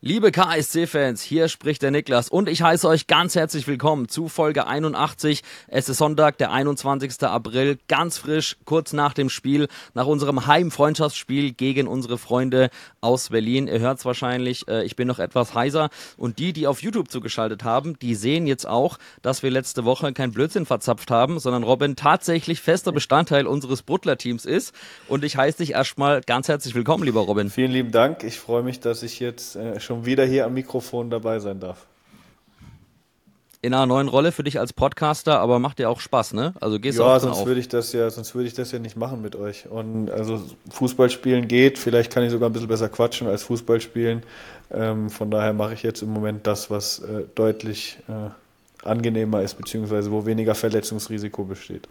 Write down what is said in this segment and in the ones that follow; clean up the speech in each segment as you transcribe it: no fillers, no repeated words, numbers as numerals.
Liebe KSC-Fans, hier spricht der Niklas und ich heiße euch ganz herzlich willkommen zu Folge 81. Es ist Sonntag, der 21. April, ganz frisch, kurz nach dem Spiel, nach unserem Heimfreundschaftsspiel gegen unsere Freunde aus Berlin. Ihr hört es wahrscheinlich, ich bin noch etwas heiser und die auf YouTube zugeschaltet haben, die sehen jetzt auch, dass wir letzte Woche kein Blödsinn verzapft haben, sondern Robin tatsächlich fester Bestandteil unseres Bruttler-Teams ist und ich heiße dich erstmal ganz herzlich willkommen, lieber Robin. Vielen lieben Dank. Ich freue mich, dass ich jetzt schon wieder hier am Mikrofon dabei sein darf. In einer neuen Rolle für dich als Podcaster, aber macht dir auch Spaß, ne? Also gehst du Ja, auch drin sonst auf. würde ich das ja nicht machen mit euch. Und also Fußball spielen geht, vielleicht kann ich sogar ein bisschen besser quatschen als Fußball spielen. Von daher mache ich jetzt im Moment das, was deutlich angenehmer ist, beziehungsweise wo weniger Verletzungsrisiko besteht.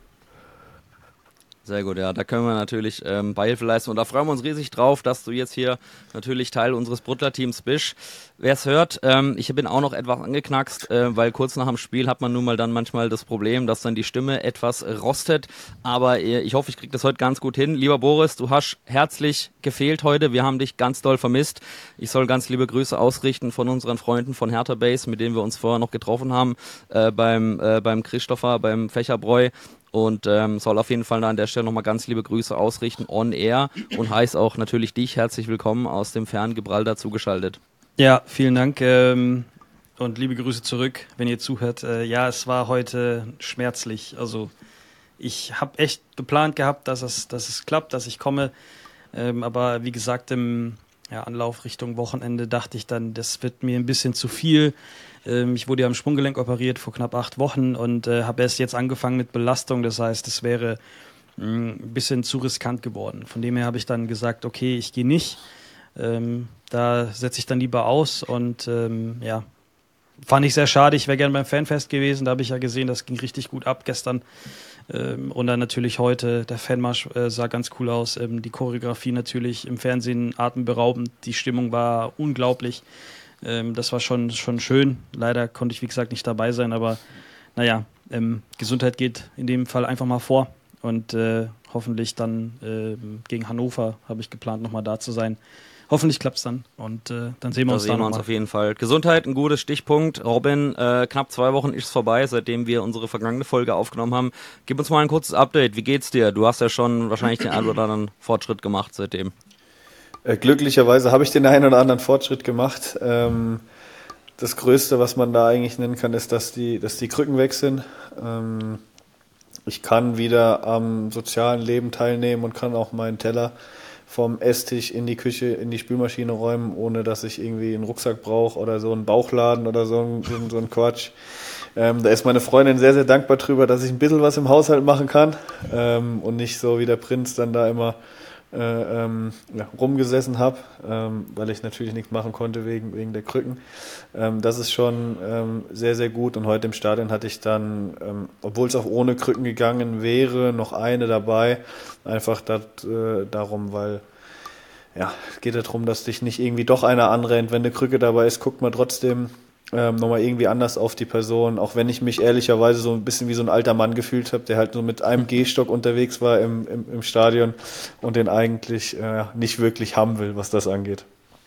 Sehr gut, ja, da können wir natürlich Beihilfe leisten und da freuen wir uns riesig drauf, dass du jetzt hier natürlich Teil unseres Bruttler-Teams bist. Wer es hört, ich bin auch noch etwas angeknackst, weil kurz nach dem Spiel hat man nun mal dann manchmal das Problem, dass dann die Stimme etwas rostet, aber ich hoffe, ich kriege das heute ganz gut hin. Lieber Boris, du hast herzlich gefehlt heute, wir haben dich ganz doll vermisst. Ich soll ganz liebe Grüße ausrichten von unseren Freunden von Hertha Base, mit denen wir uns vorher noch getroffen haben, beim Christopher, beim Fächerbräu. Und soll auf jeden Fall da an der Stelle nochmal ganz liebe Grüße ausrichten, on air, und heißt auch natürlich dich herzlich willkommen aus dem fernen Gibraltar zugeschaltet. Ja, vielen Dank und liebe Grüße zurück, wenn ihr zuhört. Ja, es war heute schmerzlich. Also ich habe echt geplant gehabt, dass es klappt, dass ich komme. Aber wie gesagt, im Anlauf Richtung Wochenende dachte ich dann, das wird mir ein bisschen zu viel. Ich wurde ja am Sprunggelenk operiert vor knapp 8 Wochen und habe erst jetzt angefangen mit Belastung. Das heißt, es wäre ein bisschen zu riskant geworden. Von dem her habe ich dann gesagt, okay, ich gehe nicht. Da setze ich dann lieber aus und fand ich sehr schade. Ich wäre gerne beim Fanfest gewesen. Da habe ich ja gesehen, das ging richtig gut ab gestern. Und dann natürlich heute, der Fanmarsch sah ganz cool aus. Die Choreografie natürlich im Fernsehen atemberaubend. Die Stimmung war unglaublich. Das war schon schön. Leider konnte ich, wie gesagt, nicht dabei sein, aber naja, Gesundheit geht in dem Fall einfach mal vor und hoffentlich dann gegen Hannover habe ich geplant, nochmal da zu sein. Hoffentlich klappt es dann und dann sehen wir uns da nochmal. Auf jeden Fall. Gesundheit, ein guter Stichpunkt. Robin, knapp 2 Wochen ist es vorbei, seitdem wir unsere vergangene Folge aufgenommen haben. Gib uns mal ein kurzes Update. Wie geht's dir? Du hast ja schon wahrscheinlich den einen oder anderen Fortschritt gemacht seitdem. Glücklicherweise habe ich den einen oder anderen Fortschritt gemacht. Das Größte, was man da eigentlich nennen kann, ist, dass die Krücken weg sind. Ich kann wieder am sozialen Leben teilnehmen und kann auch meinen Teller vom Esstisch in die Küche, in die Spülmaschine räumen, ohne dass ich irgendwie einen Rucksack brauche oder so einen Bauchladen oder so ein Quatsch. Da ist meine Freundin sehr, sehr dankbar drüber, dass ich ein bisschen was im Haushalt machen kann und nicht so wie der Prinz dann da immer rumgesessen habe, weil ich natürlich nichts machen konnte wegen der Krücken. Das ist schon sehr, sehr gut. Und heute im Stadion hatte ich dann, obwohl es auch ohne Krücken gegangen wäre, noch eine dabei. Einfach darum, weil es geht ja darum, dass dich nicht irgendwie doch einer anrennt. Wenn eine Krücke dabei ist, guckt man trotzdem nochmal irgendwie anders auf die Person, auch wenn ich mich ehrlicherweise so ein bisschen wie so ein alter Mann gefühlt habe, der halt nur mit einem Gehstock unterwegs war im Stadion und den eigentlich nicht wirklich haben will, was das angeht.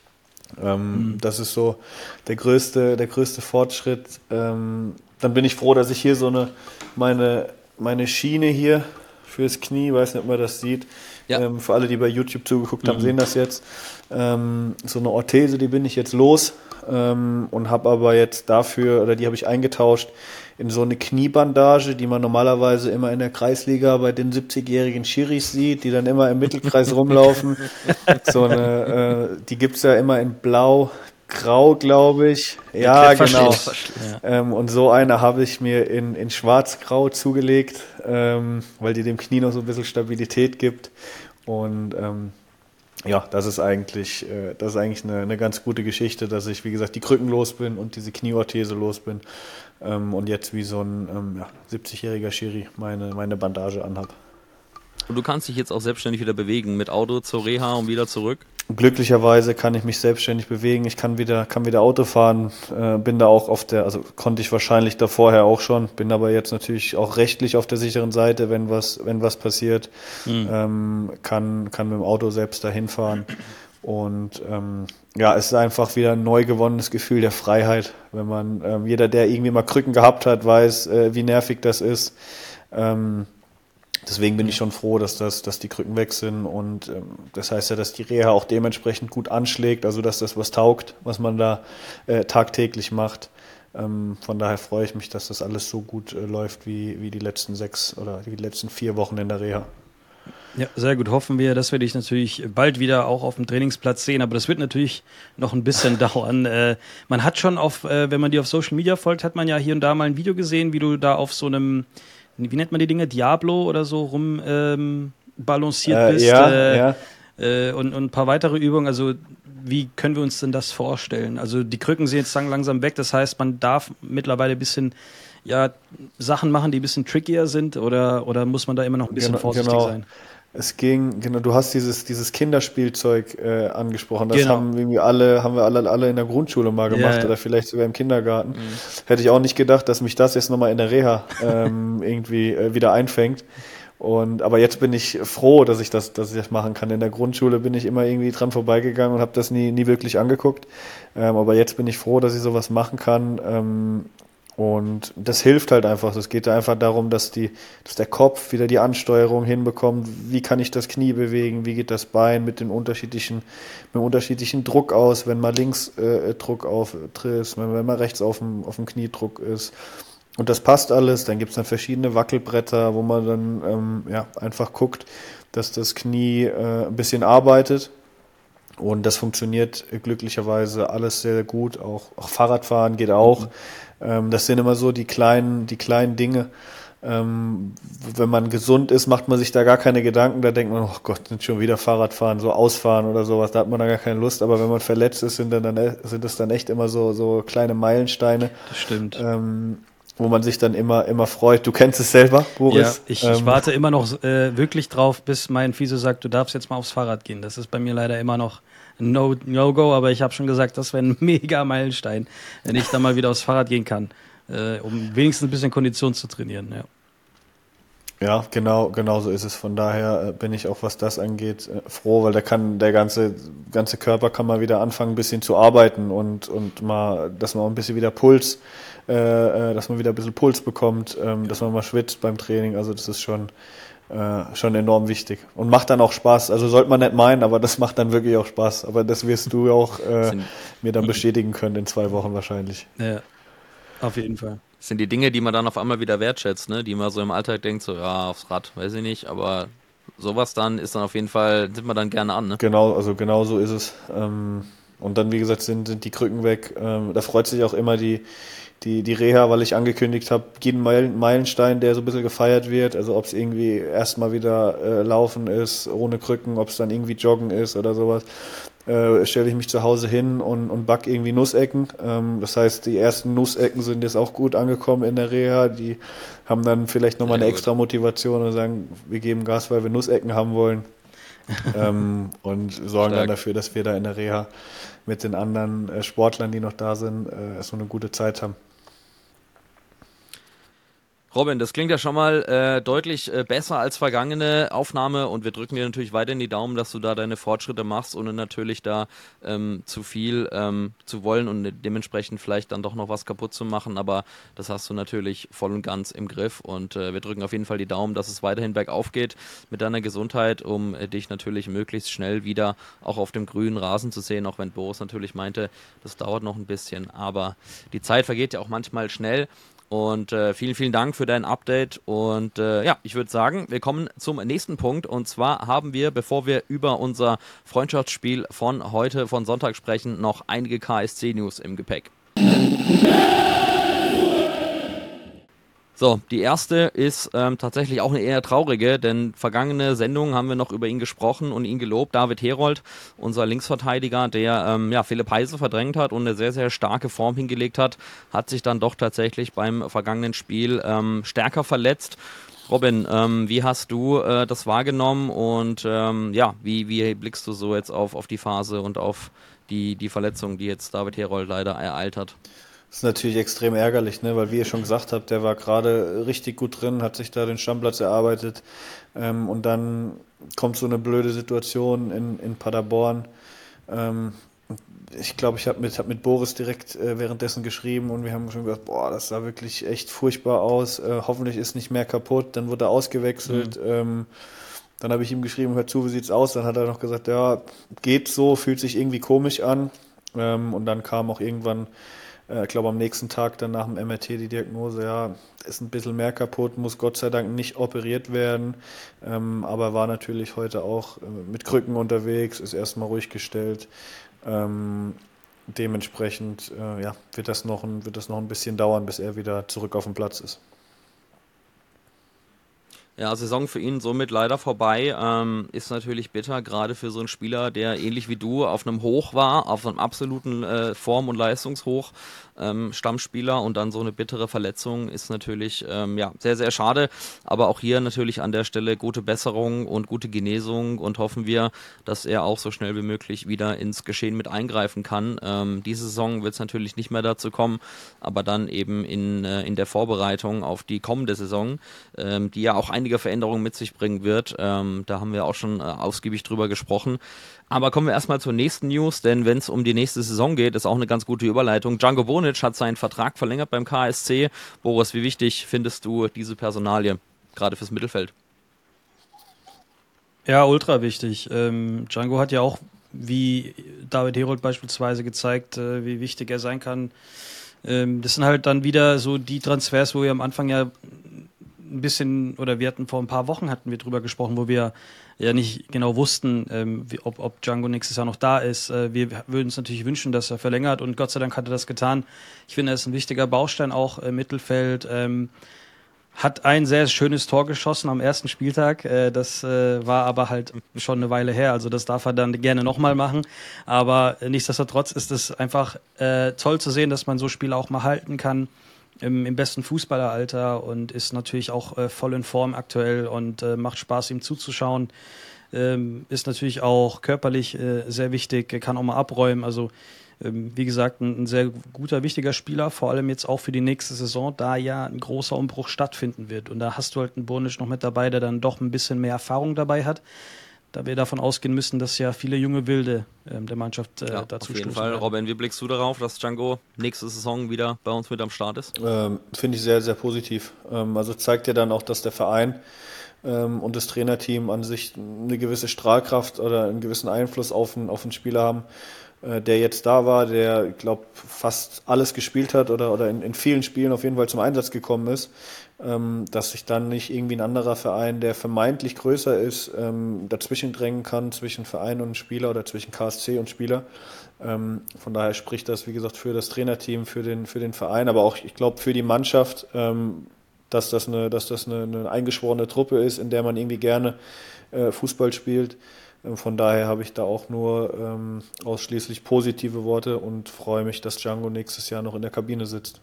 Das ist so der größte Fortschritt. Dann bin ich froh, dass ich hier so meine Schiene hier fürs Knie, weiß nicht, ob man das sieht. Ja. Für alle, die bei YouTube zugeguckt haben, sehen das jetzt. So eine Orthese, die bin ich jetzt los und habe aber jetzt die habe ich eingetauscht in so eine Kniebandage, die man normalerweise immer in der Kreisliga bei den 70-jährigen Schiris sieht, die dann immer im Mittelkreis rumlaufen. Die gibt's ja immer in Blau-Grau, glaube ich. Ja, genau. Ja. Und so eine habe ich mir in Schwarz-Grau zugelegt, weil die dem Knie noch so ein bisschen Stabilität gibt. Und das ist eigentlich eine ganz gute Geschichte, dass ich, wie gesagt, die Krücken los bin und diese Knieorthese los bin und jetzt wie so ein 70-jähriger Schiri meine Bandage anhab. Und du kannst dich jetzt auch selbstständig wieder bewegen, mit Auto zur Reha und wieder zurück? Glücklicherweise kann ich mich selbstständig bewegen, ich kann wieder Auto fahren, bin da auch konnte ich wahrscheinlich da vorher auch schon, bin aber jetzt natürlich auch rechtlich auf der sicheren Seite, wenn was passiert, kann mit dem Auto selbst dahin fahren und ja, es ist einfach wieder ein neu gewonnenes Gefühl der Freiheit, wenn man, jeder, der irgendwie mal Krücken gehabt hat, weiß, wie nervig das ist. Deswegen bin ich schon froh, dass die Krücken weg sind und das heißt ja, dass die Reha auch dementsprechend gut anschlägt, also dass das was taugt, was man da tagtäglich macht. Von daher freue ich mich, dass das alles so gut läuft wie die letzten 6 oder die letzten 4 Wochen in der Reha. Ja, sehr gut. Hoffen wir, dass wir dich natürlich bald wieder auch auf dem Trainingsplatz sehen. Aber das wird natürlich noch ein bisschen dauern. Man hat schon wenn man dir auf Social Media folgt, hat man ja hier und da mal ein Video gesehen, wie du da auf so einem, wie nennt man die Dinge, Diablo oder so balanciert bist. Ja. Und ein paar weitere Übungen. Also wie können wir uns denn das vorstellen? Also die Krücken sind jetzt langsam weg. Das heißt, man darf mittlerweile ein bisschen Sachen machen, die ein bisschen trickier sind. Oder muss man da immer noch ein bisschen vorsichtig sein? Es ging, genau, du hast dieses Kinderspielzeug angesprochen. Das Genau. haben wir alle in der Grundschule mal gemacht oder vielleicht sogar im Kindergarten. Mhm. Hätte ich auch nicht gedacht, dass mich das jetzt nochmal in der Reha irgendwie wieder einfängt. Aber jetzt bin ich froh, dass ich das machen kann. In der Grundschule bin ich immer irgendwie dran vorbeigegangen und habe das nie wirklich angeguckt. Aber jetzt bin ich froh, dass ich sowas machen kann. Und das hilft halt einfach. Es geht einfach darum, dass der Kopf wieder die Ansteuerung hinbekommt. Wie kann ich das Knie bewegen? Wie geht das Bein mit dem unterschiedlichen Druck aus? Wenn mal links Druck auftritt, wenn mal rechts auf dem Kniedruck ist. Und das passt alles. Dann gibt's dann verschiedene Wackelbretter, wo man dann einfach guckt, dass das Knie ein bisschen arbeitet. Und das funktioniert glücklicherweise alles sehr gut. Auch Fahrradfahren geht auch. Das sind immer so die kleinen Dinge. Wenn man gesund ist, macht man sich da gar keine Gedanken. Da denkt man, oh Gott, sind schon wieder Fahrradfahren, so ausfahren oder sowas. Da hat man da gar keine Lust. Aber wenn man verletzt ist, sind das dann echt immer so kleine Meilensteine. Das stimmt. Wo man sich dann immer freut. Du kennst es selber, Boris? Ja, ich warte immer noch wirklich drauf, bis mein Physio sagt, du darfst jetzt mal aufs Fahrrad gehen. Das ist bei mir leider immer noch ein No-Go, aber ich habe schon gesagt, das wäre ein mega Meilenstein, wenn ich da mal wieder aufs Fahrrad gehen kann, um wenigstens ein bisschen Kondition zu trainieren. Ja, genau so ist es. Von daher bin ich auch, was das angeht, froh, weil der ganze Körper kann mal wieder anfangen, ein bisschen zu arbeiten und mal, dass man auch ein bisschen wieder dass man wieder ein bisschen Puls bekommt, dass man mal schwitzt beim Training. Also das ist schon enorm wichtig und macht dann auch Spaß. Also sollte man nicht meinen, aber das macht dann wirklich auch Spaß. Aber das wirst du auch mir dann bestätigen können in 2 Wochen wahrscheinlich. Ja, auf jeden Fall. Das sind die Dinge, die man dann auf einmal wieder wertschätzt, ne? Die man so im Alltag denkt, so ja, aufs Rad, weiß ich nicht, aber sowas dann ist dann auf jeden Fall, nimmt man dann gerne an, ne? Genau so ist es. Und dann, wie gesagt, sind die Krücken weg. Da freut sich auch immer die Reha, weil ich angekündigt habe, jeden Meilenstein, der so ein bisschen gefeiert wird, also ob es irgendwie erstmal wieder Laufen ist, ohne Krücken, ob es dann irgendwie Joggen ist oder sowas, stelle ich mich zu Hause hin und back irgendwie Nussecken. Das heißt, die ersten Nussecken sind jetzt auch gut angekommen in der Reha. Die haben dann vielleicht nochmal eine extra Motivation und sagen, wir geben Gas, weil wir Nussecken haben wollen. Und sorgen dann dafür, dass wir da in der Reha mit den anderen Sportlern, die noch da sind, so eine gute Zeit haben. Robin, das klingt ja schon mal deutlich besser als vergangene Aufnahme und wir drücken dir natürlich weiter in die Daumen, dass du da deine Fortschritte machst, ohne natürlich da zu viel zu wollen und dementsprechend vielleicht dann doch noch was kaputt zu machen, aber das hast du natürlich voll und ganz im Griff und wir drücken auf jeden Fall die Daumen, dass es weiterhin bergauf geht mit deiner Gesundheit, um dich natürlich möglichst schnell wieder auch auf dem grünen Rasen zu sehen, auch wenn Boris natürlich meinte, das dauert noch ein bisschen, aber die Zeit vergeht ja auch manchmal schnell. Und vielen, vielen Dank für dein Update und ich würde sagen, wir kommen zum nächsten Punkt und zwar haben wir, bevor wir über unser Freundschaftsspiel von Sonntag sprechen, noch einige KSC-News im Gepäck. So, die erste ist tatsächlich auch eine eher traurige, denn vergangene Sendungen haben wir noch über ihn gesprochen und ihn gelobt. David Herold, unser Linksverteidiger, der Philipp Heise verdrängt hat und eine sehr, sehr starke Form hingelegt hat, hat sich dann doch tatsächlich beim vergangenen Spiel stärker verletzt. Robin, wie hast du das wahrgenommen und wie blickst du so jetzt auf die Phase und auf die Verletzung, die jetzt David Herold leider ereilt hat? Das ist natürlich extrem ärgerlich, ne? Weil wie ihr schon gesagt habt, der war gerade richtig gut drin, hat sich da den Stammplatz erarbeitet und dann kommt so eine blöde Situation in Paderborn. ich glaube, ich hab mit Boris direkt währenddessen geschrieben und wir haben schon gesagt, boah, das sah wirklich echt furchtbar aus. Hoffentlich ist nicht mehr kaputt. Dann wurde er ausgewechselt. Dann habe ich ihm geschrieben, hör zu, wie sieht's aus? Dann hat er noch gesagt, ja, geht so, fühlt sich irgendwie komisch an. Und dann kam auch irgendwann, ich glaube am nächsten Tag dann nach dem MRT die Diagnose, ja, ist ein bisschen mehr kaputt, muss Gott sei Dank nicht operiert werden. Aber war natürlich heute auch mit Krücken unterwegs, ist erstmal ruhig gestellt. Dementsprechend wird das noch ein bisschen dauern, bis er wieder zurück auf dem Platz ist. Ja, Saison für ihn somit leider vorbei. Ist natürlich bitter, gerade für so einen Spieler, der ähnlich wie du auf einem Hoch war, auf einem absoluten Form- und Leistungshoch, Stammspieler, und dann so eine bittere Verletzung ist natürlich sehr, sehr schade. Aber auch hier natürlich an der Stelle gute Besserung und gute Genesung, und hoffen wir, dass er auch so schnell wie möglich wieder ins Geschehen mit eingreifen kann. Diese Saison wird es natürlich nicht mehr dazu kommen, aber dann eben in der Vorbereitung auf die kommende Saison, die ja auch einige Veränderungen mit sich bringen wird. Da haben wir auch schon ausgiebig drüber gesprochen. Aber kommen wir erstmal zur nächsten News, denn wenn es um die nächste Saison geht, ist auch eine ganz gute Überleitung. Django Bonic hat seinen Vertrag verlängert beim KSC. Boris, wie wichtig findest du diese Personalie, gerade fürs Mittelfeld? Ja, ultra wichtig. Django hat ja auch, wie David Herold beispielsweise, gezeigt, wie wichtig er sein kann. Das sind halt dann wieder so die Transfers, wo wir am Anfang ja ein bisschen, oder wir hatten vor ein paar Wochen hatten wir drüber gesprochen, wo wir ja nicht genau wussten, ob Django nächstes Jahr noch da ist. Wir würden uns natürlich wünschen, dass er verlängert, und Gott sei Dank hat er das getan. Ich finde, er ist ein wichtiger Baustein auch im Mittelfeld. Hat ein sehr schönes Tor geschossen am ersten Spieltag. Das war aber halt schon eine Weile her. Also das darf er dann gerne nochmal machen. Aber nichtsdestotrotz ist es einfach toll zu sehen, dass man so Spiele auch mal halten kann im besten Fußballeralter, und ist natürlich auch voll in Form aktuell und macht Spaß, ihm zuzuschauen. Ist natürlich auch körperlich sehr wichtig, kann auch mal abräumen. Also wie gesagt, ein sehr guter, wichtiger Spieler, vor allem jetzt auch für die nächste Saison, da ja ein großer Umbruch stattfinden wird. Und da hast du halt einen Bonic noch mit dabei, der dann doch ein bisschen mehr Erfahrung dabei hat, da wir davon ausgehen müssen, dass ja viele junge Wilde der Mannschaft dazu auf jeden Fall. werden. Robin, wie blickst du darauf, dass Django nächste Saison wieder bei uns mit am Start ist? Finde ich sehr, sehr positiv. Also zeigt ja dann auch, dass der Verein und das Trainerteam an sich eine gewisse Strahlkraft oder einen gewissen Einfluss auf einen Spieler haben, der jetzt da war, der, ich glaube, fast alles gespielt hat oder in vielen Spielen auf jeden Fall zum Einsatz gekommen ist, dass sich dann nicht irgendwie ein anderer Verein, der vermeintlich größer ist, dazwischen drängen kann, zwischen Verein und Spieler oder zwischen KSC und Spieler. Von daher spricht das, wie gesagt, für das Trainerteam, für den Verein, aber auch, ich glaube, für die Mannschaft, dass das eine eingeschworene Truppe ist, in der man irgendwie gerne Fußball spielt. Von daher habe ich da auch nur ausschließlich positive Worte und freue mich, dass Django nächstes Jahr noch in der Kabine sitzt.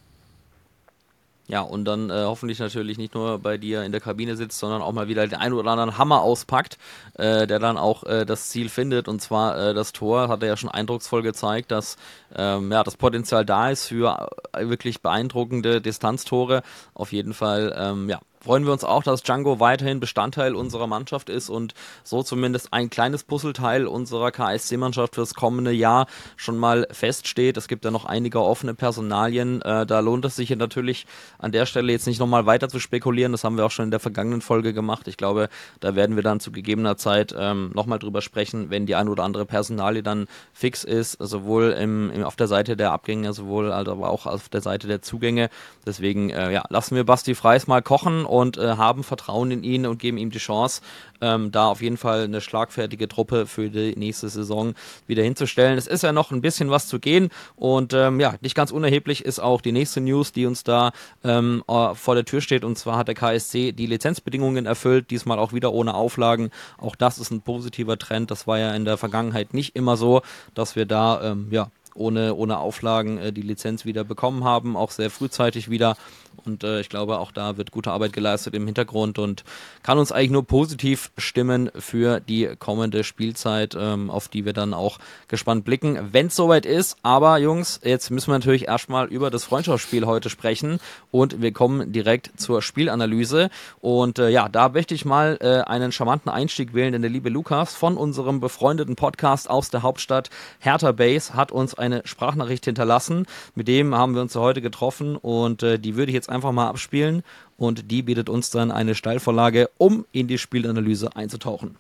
Ja, und dann hoffentlich natürlich nicht nur bei dir in der Kabine sitzt, sondern auch mal wieder den einen oder anderen Hammer auspackt, der dann auch das Ziel findet, und zwar das Tor. Hat er ja schon eindrucksvoll gezeigt, dass das Potenzial da ist für wirklich beeindruckende Distanztore. Auf jeden Fall, freuen wir uns auch, dass Django weiterhin Bestandteil unserer Mannschaft ist und so zumindest ein kleines Puzzleteil unserer KSC-Mannschaft fürs kommende Jahr schon mal feststeht. Es gibt ja noch einige offene Personalien. Da lohnt es sich natürlich an der Stelle jetzt nicht nochmal weiter zu spekulieren. Das haben wir auch schon in der vergangenen Folge gemacht. Ich glaube, da werden wir dann zu gegebener Zeit nochmal drüber sprechen, wenn die ein oder andere Personalie dann fix ist, sowohl auf der Seite der Abgänge, aber auch auf der Seite der Zugänge. Deswegen lassen wir Basti Freis mal kochen und haben Vertrauen in ihn und geben ihm die Chance, da auf jeden Fall eine schlagfertige Truppe für die nächste Saison wieder hinzustellen. Es ist ja noch ein bisschen was zu gehen, und nicht ganz unerheblich ist auch die nächste News, die uns da vor der Tür steht, und zwar hat der KSC die Lizenzbedingungen erfüllt, diesmal auch wieder ohne Auflagen. Auch das ist ein positiver Trend. Das war ja in der Vergangenheit nicht immer so, dass wir da ohne Auflagen die Lizenz wieder bekommen haben, auch sehr frühzeitig wieder. Und ich glaube, auch da wird gute Arbeit geleistet im Hintergrund und kann uns eigentlich nur positiv stimmen für die kommende Spielzeit, auf die wir dann auch gespannt blicken, wenn es soweit ist. Aber Jungs, jetzt müssen wir natürlich erstmal über das Freundschaftsspiel heute sprechen und wir kommen direkt zur Spielanalyse. Und da möchte ich mal einen charmanten Einstieg wählen, denn der liebe Lukas von unserem befreundeten Podcast aus der Hauptstadt Hertha Base hat uns eine Sprachnachricht hinterlassen. Mit dem haben wir uns heute getroffen und die würde ich jetzt einfach mal abspielen und die bietet uns dann eine Steilvorlage, um in die Spielanalyse einzutauchen.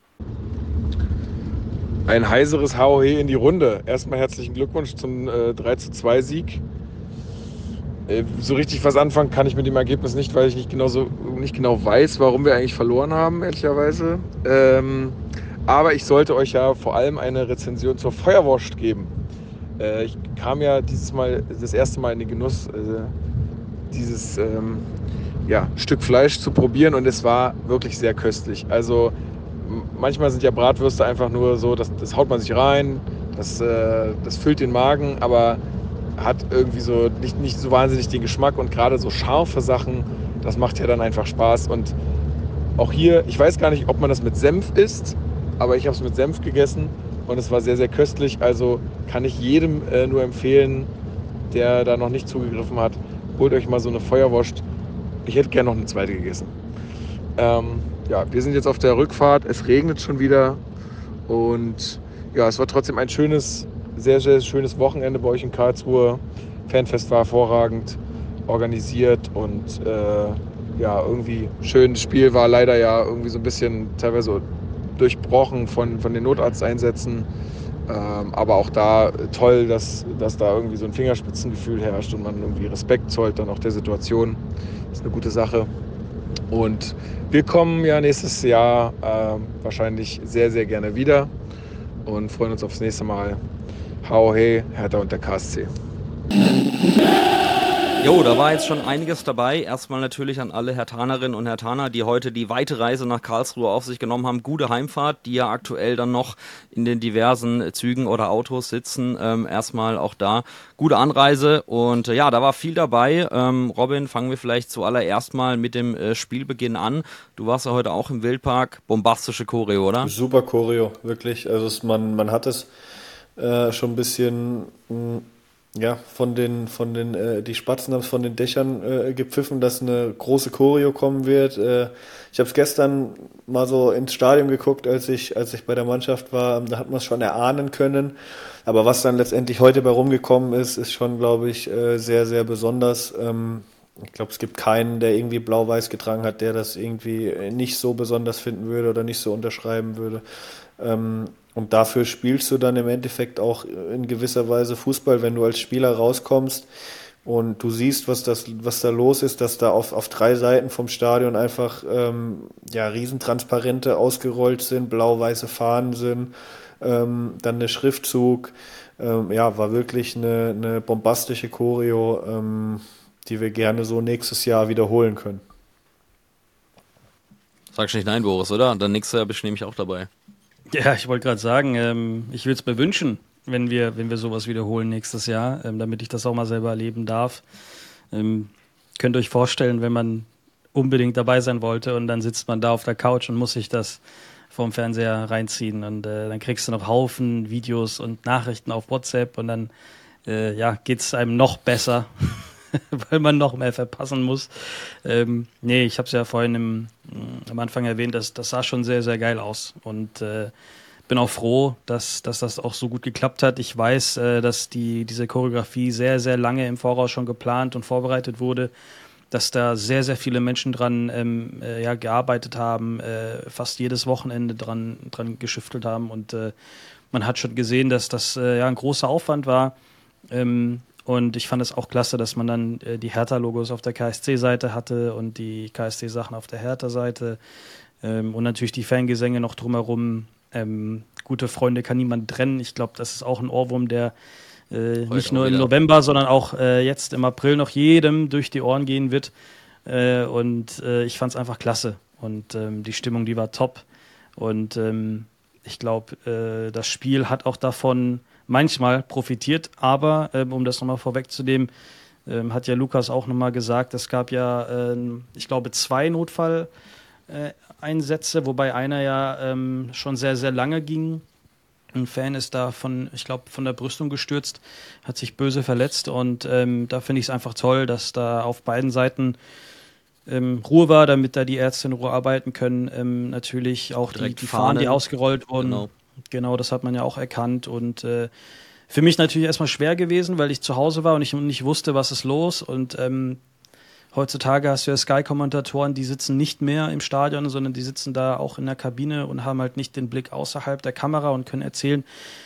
Ein heiseres HOE in die Runde. Erstmal herzlichen Glückwunsch zum 3:2 Sieg. So richtig was anfangen kann ich mit dem Ergebnis nicht, weil ich nicht genau weiß, warum wir eigentlich verloren haben, ehrlicherweise. Aber ich sollte euch ja vor allem eine Rezension zur Feuerwurst geben. Ich kam ja dieses Mal das erste Mal in den Genuss, dieses Stück Fleisch zu probieren und es war wirklich sehr köstlich. Also manchmal sind ja Bratwürste einfach nur so, das haut man sich rein, das füllt den Magen, aber hat irgendwie so nicht so wahnsinnig den Geschmack und gerade so scharfe Sachen, das macht ja dann einfach Spaß. Und auch hier, ich weiß gar nicht, ob man das mit Senf isst, aber ich habe es mit Senf gegessen und es war sehr, sehr köstlich. Also kann ich jedem nur empfehlen, der da noch nicht zugegriffen hat, holt euch mal so eine Feuerwurst. Ich hätte gerne noch eine zweite gegessen. Wir sind jetzt auf der Rückfahrt. Es regnet schon wieder. Und ja, es war trotzdem ein schönes, sehr, sehr schönes Wochenende bei euch in Karlsruhe. Fanfest war hervorragend organisiert und irgendwie schön. Das Spiel war leider ja irgendwie so ein bisschen teilweise durchbrochen von den Notarzteinsätzen. Aber auch da toll, dass da irgendwie so ein Fingerspitzengefühl herrscht und man irgendwie Respekt zollt dann auch der Situation. Das ist eine gute Sache. Und wir kommen ja nächstes Jahr wahrscheinlich sehr, sehr gerne wieder und freuen uns aufs nächste Mal. HOE, Hertha und der KSC. Jo, da war jetzt schon einiges dabei. Erstmal natürlich an alle Herthanerinnen und Herthaner, die heute die weite Reise nach Karlsruhe auf sich genommen haben. Gute Heimfahrt, die ja aktuell dann noch in den diversen Zügen oder Autos sitzen. Erstmal auch da gute Anreise und da war viel dabei. Robin, fangen wir vielleicht zuallererst mal mit dem Spielbeginn an. Du warst ja heute auch im Wildpark. Bombastische Choreo, oder? Super Choreo, wirklich. Also man hat es schon ein bisschen... die Spatzen haben es von den Dächern gepfiffen, dass eine große Choreo kommen wird. Ich habe es gestern mal so ins Stadion geguckt, als ich bei der Mannschaft war. Da hat man es schon erahnen können. Aber was dann letztendlich heute bei rumgekommen ist schon, glaube ich, sehr, sehr besonders. Ich glaube, es gibt keinen, der irgendwie blau-weiß getragen hat, der das irgendwie nicht so besonders finden würde oder nicht so unterschreiben würde. Und dafür spielst du dann im Endeffekt auch in gewisser Weise Fußball, wenn du als Spieler rauskommst und du siehst, was da los ist, dass da auf 3 Seiten vom Stadion einfach Riesentransparente ausgerollt sind, blau-weiße Fahnen sind, dann der Schriftzug. War wirklich eine bombastische Choreo, die wir gerne so nächstes Jahr wiederholen können. Sagst nicht nein, Boris, oder? Dann nächstes Jahr bist du nämlich auch dabei. Ja, ich wollte gerade sagen, ich würde es mir wünschen, wenn wir sowas wiederholen nächstes Jahr, damit ich das auch mal selber erleben darf. Könnt ihr euch vorstellen, wenn man unbedingt dabei sein wollte und dann sitzt man da auf der Couch und muss sich das vorm Fernseher reinziehen und dann kriegst du noch Haufen Videos und Nachrichten auf WhatsApp und dann geht es einem noch besser, weil man noch mehr verpassen muss. Ich habe es ja vorhin am Anfang erwähnt, das sah schon sehr, sehr geil aus und bin auch froh, dass das auch so gut geklappt hat. Ich weiß, dass diese Choreografie sehr, sehr lange im Voraus schon geplant und vorbereitet wurde, dass da sehr, sehr viele Menschen dran gearbeitet haben, fast jedes Wochenende dran geschüftelt haben und man hat schon gesehen, dass das ein großer Aufwand war. Und ich fand es auch klasse, dass man dann die Hertha-Logos auf der KSC-Seite hatte und die KSC-Sachen auf der Hertha-Seite und natürlich die Fangesänge noch drumherum. Gute Freunde kann niemand trennen. Ich glaube, das ist auch ein Ohrwurm, der nicht nur im November, sondern auch jetzt im April noch jedem durch die Ohren gehen wird. Und ich fand es einfach klasse. Und die Stimmung, die war top. Und ich glaube, das Spiel hat auch davon manchmal profitiert. Aber um das nochmal vorwegzunehmen, hat ja Lukas auch nochmal gesagt, es gab ja, ich glaube, 2 Notfalleinsätze, wobei einer ja schon sehr, sehr lange ging. Ein Fan ist da von der Brüstung gestürzt, hat sich böse verletzt und da finde ich es einfach toll, dass da auf beiden Seiten Ruhe war, damit da die Ärzte in Ruhe arbeiten können. Natürlich auch die Fahnen, die ausgerollt wurden. Genau, das hat man ja auch erkannt und für mich natürlich erstmal schwer gewesen, weil ich zu Hause war und ich nicht wusste, was ist los und heutzutage hast du ja Sky-Kommentatoren, die sitzen nicht mehr im Stadion, sondern die sitzen da auch in der Kabine und haben halt nicht den Blick außerhalb der Kamera und können erzählen.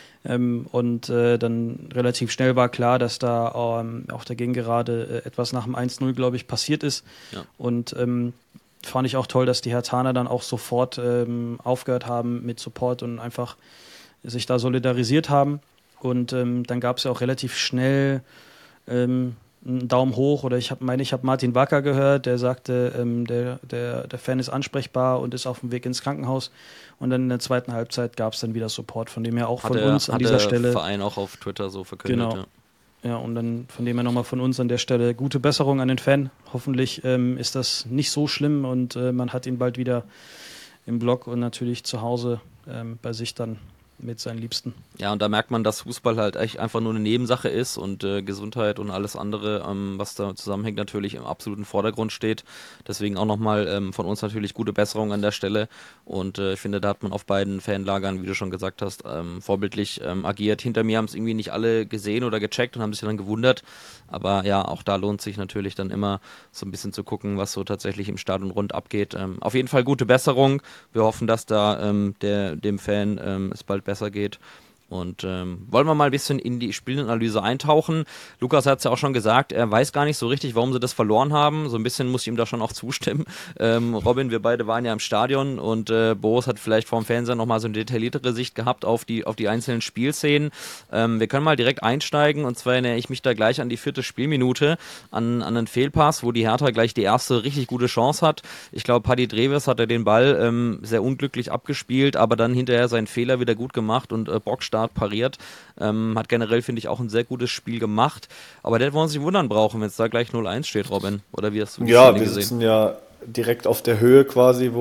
Dann relativ schnell war klar, dass da auf der Gegengerade etwas nach dem 1-0, glaube ich, passiert ist. Ja. Und fand ich auch toll, dass die Herthaner dann auch sofort aufgehört haben mit Support und einfach sich da solidarisiert haben. Und dann gab es ja auch relativ schnell einen Daumen hoch, oder ich habe Martin Wacker gehört, der sagte, der Fan ist ansprechbar und ist auf dem Weg ins Krankenhaus. Und dann in der zweiten Halbzeit gab es dann wieder Support, von dem her auch von uns an dieser Stelle. Hat der Verein auch auf Twitter so verkündet. Genau. Ja, und dann von dem her nochmal von uns an der Stelle gute Besserung an den Fan. Hoffentlich ist das nicht so schlimm und man hat ihn bald wieder im Block und natürlich zu Hause bei sich dann mit seinen Liebsten. Ja, und da merkt man, dass Fußball halt echt einfach nur eine Nebensache ist und Gesundheit und alles andere, was da zusammenhängt, natürlich im absoluten Vordergrund steht. Deswegen auch nochmal von uns natürlich gute Besserung an der Stelle und ich finde, da hat man auf beiden Fanlagern, wie du schon gesagt hast, vorbildlich agiert. Hinter mir haben es irgendwie nicht alle gesehen oder gecheckt und haben sich dann gewundert, aber ja, auch da lohnt sich natürlich dann immer so ein bisschen zu gucken, was so tatsächlich im Stadion rund abgeht. Auf jeden Fall gute Besserung. Wir hoffen, dass da dem Fan es bald besser geht. Und wollen wir mal ein bisschen in die Spielanalyse eintauchen. Lukas hat es ja auch schon gesagt, er weiß gar nicht so richtig, warum sie das verloren haben. So ein bisschen muss ich ihm da schon auch zustimmen. Robin, wir beide waren ja im Stadion und Boris hat vielleicht vorm Fernseher nochmal so eine detailliertere Sicht gehabt auf die einzelnen Spielszenen. Wir können mal direkt einsteigen und zwar erinnere ich mich da gleich an die 4. Spielminute, an einen Fehlpass, wo die Hertha gleich die erste richtig gute Chance hat. Ich glaube, Paddy Dreves hat den Ball sehr unglücklich abgespielt, aber dann hinterher seinen Fehler wieder gut gemacht und Bockstart pariert. Hat generell, finde ich, auch ein sehr gutes Spiel gemacht. Aber der wollen sich wundern brauchen, wenn es da gleich 0-1 steht, Robin. Oder wie hast du die Szene gesehen? Ja, wir sitzen ja direkt auf der Höhe quasi,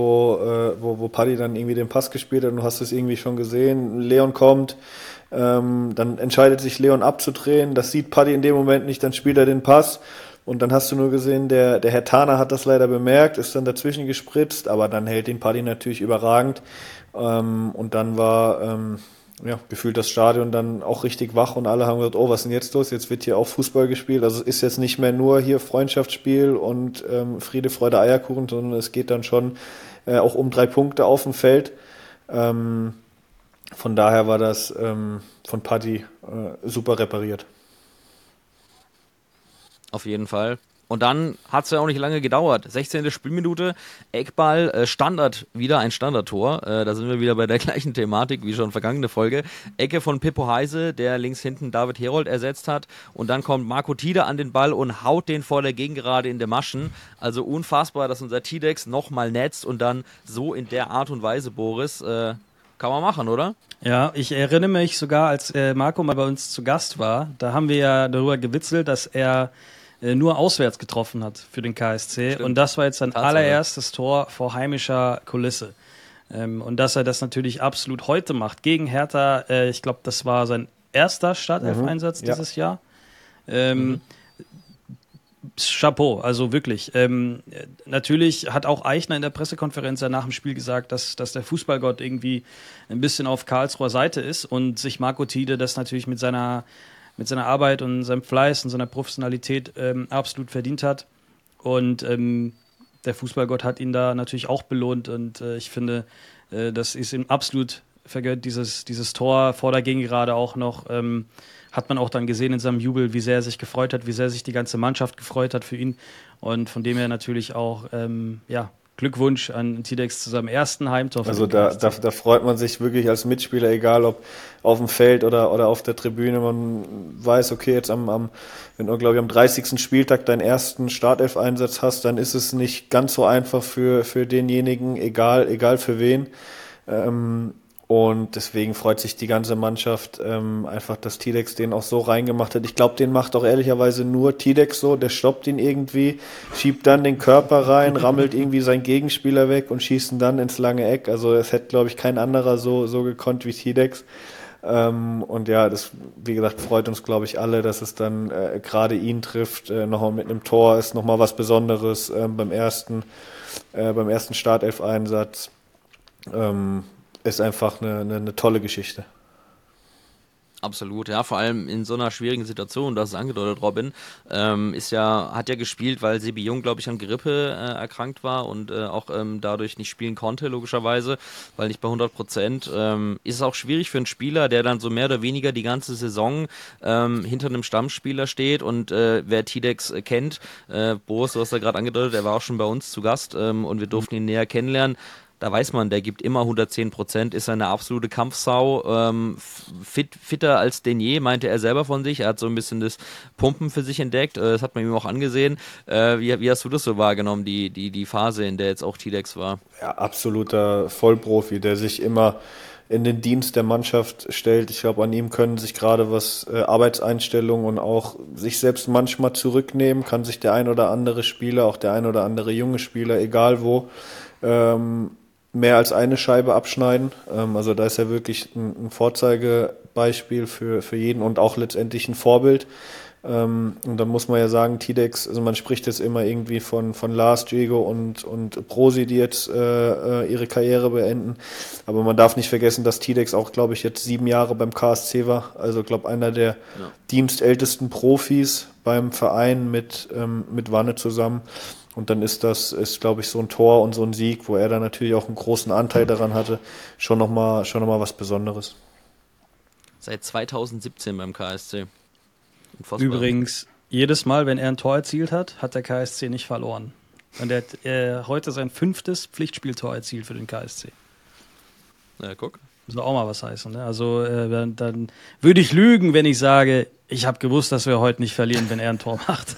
wo Paddy dann irgendwie den Pass gespielt hat und du hast es irgendwie schon gesehen. Leon kommt, dann entscheidet sich Leon abzudrehen. Das sieht Paddy in dem Moment nicht, dann spielt er den Pass. Und dann hast du nur gesehen, der Herr Thaner hat das leider bemerkt, ist dann dazwischen gespritzt, aber dann hält den Paddy natürlich überragend. Und dann war gefühlt das Stadion dann auch richtig wach und alle haben gesagt, oh, was ist denn jetzt los? Jetzt wird hier auch Fußball gespielt. Also es ist jetzt nicht mehr nur hier Freundschaftsspiel und Friede, Freude, Eierkuchen, sondern es geht dann schon auch um 3 Punkte auf dem Feld. Von daher war das von Paddy super repariert. Auf jeden Fall. Und dann hat es ja auch nicht lange gedauert. 16. Spielminute, Eckball, Standard, wieder ein Standardtor. Da sind wir wieder bei der gleichen Thematik wie schon vergangene Folge. Ecke von Pippo Heise, der links hinten David Herold ersetzt hat. Und dann kommt Marco Tide an den Ball und haut den vor der Gegengerade in der Maschen. Also unfassbar, dass unser Tidex nochmal netzt und dann so in der Art und Weise, Boris, kann man machen, oder? Ja, ich erinnere mich sogar, als Marco mal bei uns zu Gast war, da haben wir ja darüber gewitzelt, dass er nur auswärts getroffen hat für den KSC. Stimmt. Und das war jetzt sein allererstes Tor vor heimischer Kulisse. Und dass er das natürlich absolut heute macht gegen Hertha, ich glaube, das war sein erster Startelf-Einsatz dieses Jahr. Chapeau, also wirklich. Natürlich hat auch Eichner in der Pressekonferenz ja nach dem Spiel gesagt, dass der Fußballgott irgendwie ein bisschen auf Karlsruher Seite ist und sich Marco Tide das natürlich mit seiner Arbeit und seinem Fleiß und seiner Professionalität absolut verdient hat. Und der Fußballgott hat ihn da natürlich auch belohnt. Und ich finde, das ist ihm absolut vergönnt, dieses Tor vor der Gegengerade auch noch. Hat man auch dann gesehen in seinem Jubel, wie sehr er sich gefreut hat, wie sehr sich die ganze Mannschaft gefreut hat für ihn. Und von dem her natürlich auch, Glückwunsch an Tidex zu seinem ersten Heimtor. Also da freut man sich wirklich als Mitspieler, egal ob auf dem Feld oder auf der Tribüne. Man weiß, okay, jetzt wenn du, glaube ich, am 30. Spieltag deinen ersten Startelf-Einsatz hast, dann ist es nicht ganz so einfach für denjenigen, egal für wen. Und deswegen freut sich die ganze Mannschaft einfach, dass Tidex den auch so reingemacht hat. Ich glaube, den macht auch ehrlicherweise nur Tidex so. Der stoppt ihn irgendwie, schiebt dann den Körper rein, rammelt irgendwie seinen Gegenspieler weg und schießt ihn dann ins lange Eck. Also es hätte, glaube ich, kein anderer so gekonnt wie Tidex. Und ja, das, wie gesagt, freut uns, glaube ich, alle, dass es dann gerade ihn trifft. Nochmal mit einem Tor ist nochmal was Besonderes beim ersten Startelf-Einsatz. Ist einfach eine tolle Geschichte. Absolut, ja, vor allem in so einer schwierigen Situation, das ist angedeutet, Robin, hat ja gespielt, weil Sebi Jung, glaube ich, an Grippe erkrankt war und auch dadurch nicht spielen konnte, logischerweise, weil nicht bei 100%. Ist es auch schwierig für einen Spieler, der dann so mehr oder weniger die ganze Saison hinter einem Stammspieler steht und wer Tidex kennt, Boris, du hast ja gerade angedeutet, er war auch schon bei uns zu Gast und wir durften ihn näher kennenlernen. Da weiß man, der gibt immer 110%, ist eine absolute Kampfsau, fitter als Denier, meinte er selber von sich. Er hat so ein bisschen das Pumpen für sich entdeckt, das hat man ihm auch angesehen. Wie hast du das so wahrgenommen, die Phase, in der jetzt auch Tidex war? Ja, absoluter Vollprofi, der sich immer in den Dienst der Mannschaft stellt. Ich glaube, an ihm können sich gerade was Arbeitseinstellungen und auch sich selbst manchmal zurücknehmen, kann sich der ein oder andere Spieler, auch der ein oder andere junge Spieler, egal wo, mehr als eine Scheibe abschneiden. Also da ist er wirklich ein Vorzeigebeispiel für jeden und auch letztendlich ein Vorbild. Und dann muss man ja sagen, Tidex, also man spricht jetzt immer irgendwie von Lars, Diego und Brosi, die jetzt ihre Karriere beenden. Aber man darf nicht vergessen, dass Tidex auch, glaube ich, jetzt 7 Jahre beim KSC war. Also, glaube einer der dienstältesten Profis beim Verein mit Wanne zusammen. Und dann ist, glaube ich, so ein Tor und so ein Sieg, wo er dann natürlich auch einen großen Anteil daran hatte, schon noch mal was Besonderes. Seit 2017 beim KSC. Unfassbar. Übrigens, jedes Mal, wenn er ein Tor erzielt hat, hat der KSC nicht verloren. Und er hat heute sein 5. Pflichtspieltor erzielt für den KSC. Ja, guck. Das soll auch mal was heißen. Ne? Also dann würde ich lügen, wenn ich sage, ich habe gewusst, dass wir heute nicht verlieren, wenn er ein Tor macht.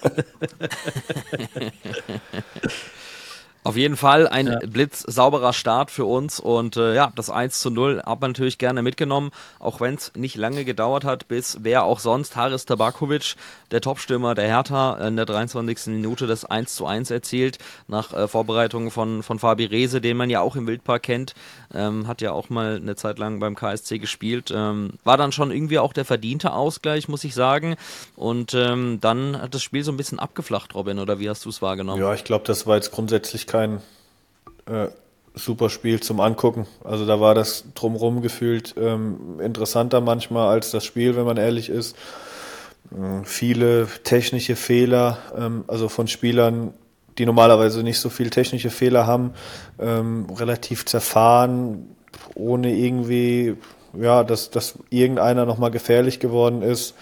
Auf jeden Fall ein blitzsauberer Start für uns und das 1:0 hat man natürlich gerne mitgenommen, auch wenn es nicht lange gedauert hat, bis wer auch sonst, Haris Tabakovic, der Topstürmer der Hertha, in der 23. Minute das 1:1 erzielt, nach Vorbereitung von Fabi Rehse, den man ja auch im Wildpark kennt, hat ja auch mal eine Zeit lang beim KSC gespielt, war dann schon irgendwie auch der verdiente Ausgleich, muss ich sagen, und dann hat das Spiel so ein bisschen abgeflacht, Robin, oder wie hast du es wahrgenommen? Ja, ich glaube, das war jetzt grundsätzlich kein super Spiel zum Angucken. Also da war das drumherum gefühlt interessanter manchmal als das Spiel, wenn man ehrlich ist. Viele technische Fehler, also von Spielern, die normalerweise nicht so viel technische Fehler haben, relativ zerfahren, ohne irgendwie, dass irgendeiner nochmal gefährlich geworden ist.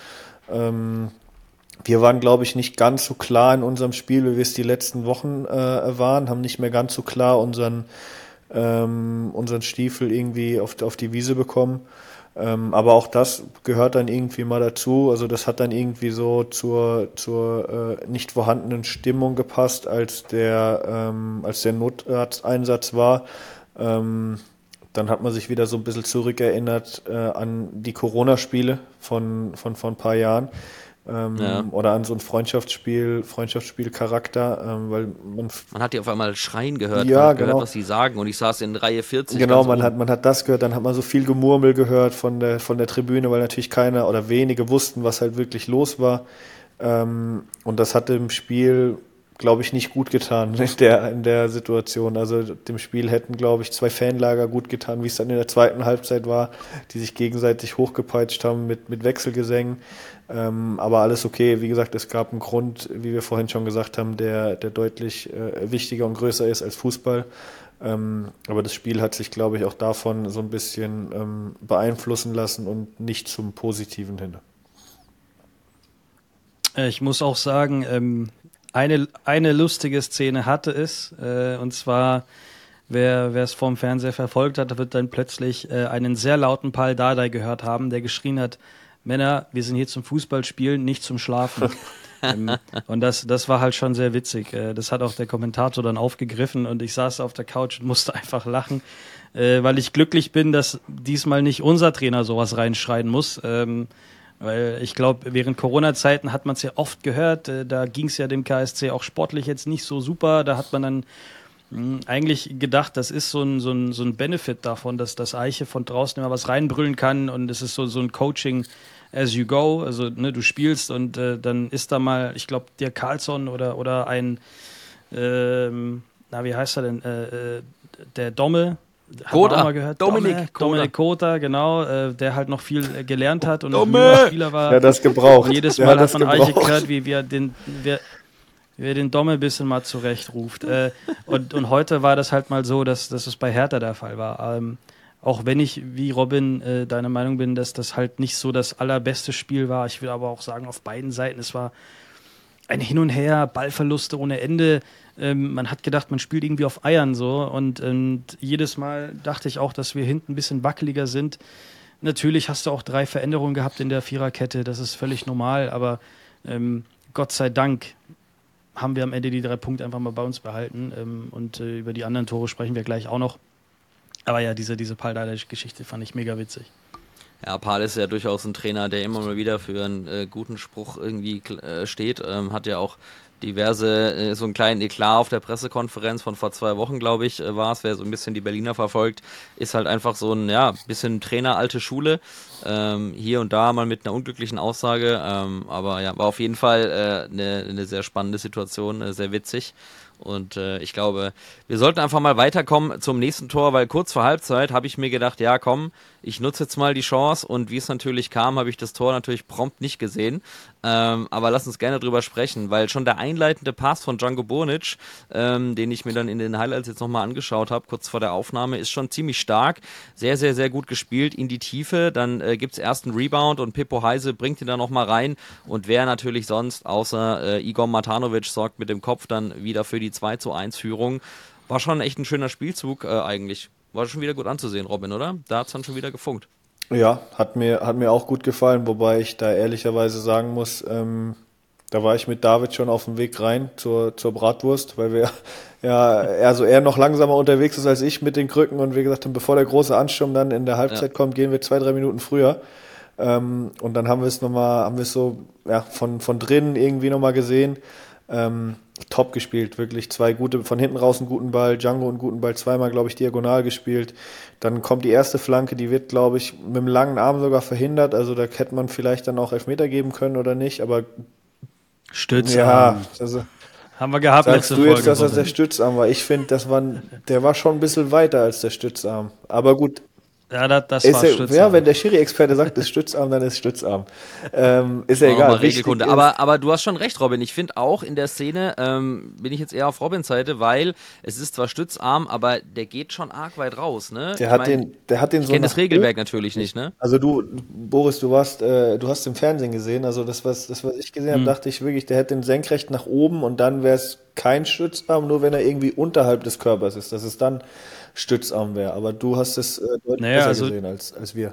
Wir waren, glaube ich, nicht ganz so klar in unserem Spiel, wie wir es die letzten Wochen waren, haben nicht mehr ganz so klar unseren Stiefel irgendwie auf die Wiese bekommen. Aber auch das gehört dann irgendwie mal dazu. Also das hat dann irgendwie so zur nicht vorhandenen Stimmung gepasst, als der Notarzteinsatz war. Dann hat man sich wieder so ein bisschen zurückerinnert an die Corona-Spiele von ein paar Jahren. Oder an so ein Freundschaftsspiel-Charakter, weil man hat die auf einmal schreien gehört, ja, man hat genau. gehört, was sie sagen, und ich saß in Reihe 40. Genau, man hat das gehört, dann hat man so viel Gemurmel gehört von der Tribüne, weil natürlich keiner oder wenige wussten, was halt wirklich los war. Und das hat dem Spiel, glaube ich, nicht gut getan in der Situation. Also dem Spiel hätten, glaube ich, 2 Fanlager gut getan, wie es dann in der zweiten Halbzeit war, die sich gegenseitig hochgepeitscht haben mit Wechselgesängen. Aber alles okay. Wie gesagt, es gab einen Grund, wie wir vorhin schon gesagt haben, der deutlich wichtiger und größer ist als Fußball. Aber das Spiel hat sich, glaube ich, auch davon so ein bisschen beeinflussen lassen und nicht zum Positiven hin. Ich muss auch sagen, eine lustige Szene hatte es, und zwar, wer es vorm Fernseher verfolgt hat, wird dann plötzlich einen sehr lauten Pal Dardai gehört haben, der geschrien hat: Männer, wir sind hier zum Fußballspielen, nicht zum Schlafen. Und das war halt schon sehr witzig. Das hat auch der Kommentator dann aufgegriffen und ich saß auf der Couch und musste einfach lachen, weil ich glücklich bin, dass diesmal nicht unser Trainer sowas reinschreien muss. Weil ich glaube, während Corona-Zeiten hat man es ja oft gehört, da ging es ja dem KSC auch sportlich jetzt nicht so super. Da hat man dann eigentlich gedacht, das ist so ein Benefit davon, dass das Eiche von draußen immer was reinbrüllen kann und es ist so ein Coaching as you go. Also ne, du spielst und dann ist da mal, ich glaube, der Carlsson oder ein, wie heißt er denn, der Domme, Kota, Dominik Kota, genau, der halt noch viel gelernt hat und ein junger Spieler war. Ja, das gebraucht. Und jedes Mal hat man Eiche gehört, wie er den Domme ein bisschen mal zurechtruft. Und heute war das halt mal so, dass es bei Hertha der Fall war. Auch wenn ich, wie Robin, deiner Meinung bin, dass das halt nicht so das allerbeste Spiel war. Ich will aber auch sagen, auf beiden Seiten, es war ein Hin und Her, Ballverluste ohne Ende. Man hat gedacht, man spielt irgendwie auf Eiern so und jedes Mal dachte ich auch, dass wir hinten ein bisschen wackeliger sind. Natürlich hast du auch 3 Veränderungen gehabt in der Viererkette, das ist völlig normal, aber Gott sei Dank haben wir am Ende die 3 Punkte einfach mal bei uns behalten und über die anderen Tore sprechen wir gleich auch noch. Aber ja, diese Pal-Dardai-Geschichte fand ich mega witzig. Ja, Pal ist ja durchaus ein Trainer, der immer mal wieder für einen guten Spruch irgendwie steht. Hat ja auch diverse, so einen kleinen Eklat auf der Pressekonferenz von vor 2 Wochen, glaube ich, war es. Wer so ein bisschen die Berliner verfolgt, ist halt einfach so ein, ja, bisschen Trainer alte Schule. Hier und da mal mit einer unglücklichen Aussage. Aber ja, war auf jeden Fall eine sehr spannende Situation, sehr witzig. Und ich glaube, wir sollten einfach mal weiterkommen zum nächsten Tor, weil kurz vor Halbzeit habe ich mir gedacht, ja komm, ich nutze jetzt mal die Chance und wie es natürlich kam, habe ich das Tor natürlich prompt nicht gesehen. Aber lass uns gerne drüber sprechen, weil schon der einleitende Pass von Django Burnic, den ich mir dann in den Highlights jetzt nochmal angeschaut habe, kurz vor der Aufnahme, ist schon ziemlich stark. Sehr, sehr, sehr gut gespielt in die Tiefe. Dann gibt es erst einen Rebound und Pippo Heise bringt ihn dann nochmal rein. Und wer natürlich sonst, außer Igor Matanovic, sorgt mit dem Kopf dann wieder für die 2:1-Führung. War schon echt ein schöner Spielzug eigentlich. War schon wieder gut anzusehen, Robin, oder? Da hat es dann schon wieder gefunkt. Ja, hat mir auch gut gefallen, wobei ich da ehrlicherweise sagen muss, da war ich mit David schon auf dem Weg rein zur Bratwurst, weil wir er noch langsamer unterwegs ist als ich mit den Krücken und wir gesagt haben, bevor der große Ansturm dann in der Halbzeit kommt, gehen wir 2-3 Minuten früher. Und dann haben wir es so von drinnen irgendwie nochmal gesehen. Top gespielt, wirklich 2 gute, von hinten raus einen guten Ball, Django einen guten Ball, zweimal, glaube ich, diagonal gespielt. Dann kommt die erste Flanke, die wird, glaube ich, mit dem langen Arm sogar verhindert, also da hätte man vielleicht dann auch Elfmeter geben können oder nicht, aber Stützarm. Ja, also haben wir gehabt sagst letzte du Folge. jetzt, dass das der Stützarm war? Ich finde, der war schon ein bisschen weiter als der Stützarm. Aber gut, Ja, das ist war ja, Stützarm. wenn der Schiri-Experte sagt, ist Stützarm, dann ist Stützarm. Ist ja Mal egal. Regelkunde. Wichtig ist- Aber du hast schon recht, Robin. Ich finde auch in der Szene bin ich jetzt eher auf Robins Seite, weil es ist zwar Stützarm, aber der geht schon arg weit raus, ne? Der hat den Ich so kenne das nach Regelwerk oben. natürlich nicht, ne? Also Boris, du hast im Fernsehen gesehen, also was ich gesehen habe, dachte ich wirklich, der hätte den senkrecht nach oben und dann wäre es kein Stützarm, nur wenn er irgendwie unterhalb des Körpers ist, dass es dann Stützarm wäre. Aber du hast es deutlich besser gesehen als wir.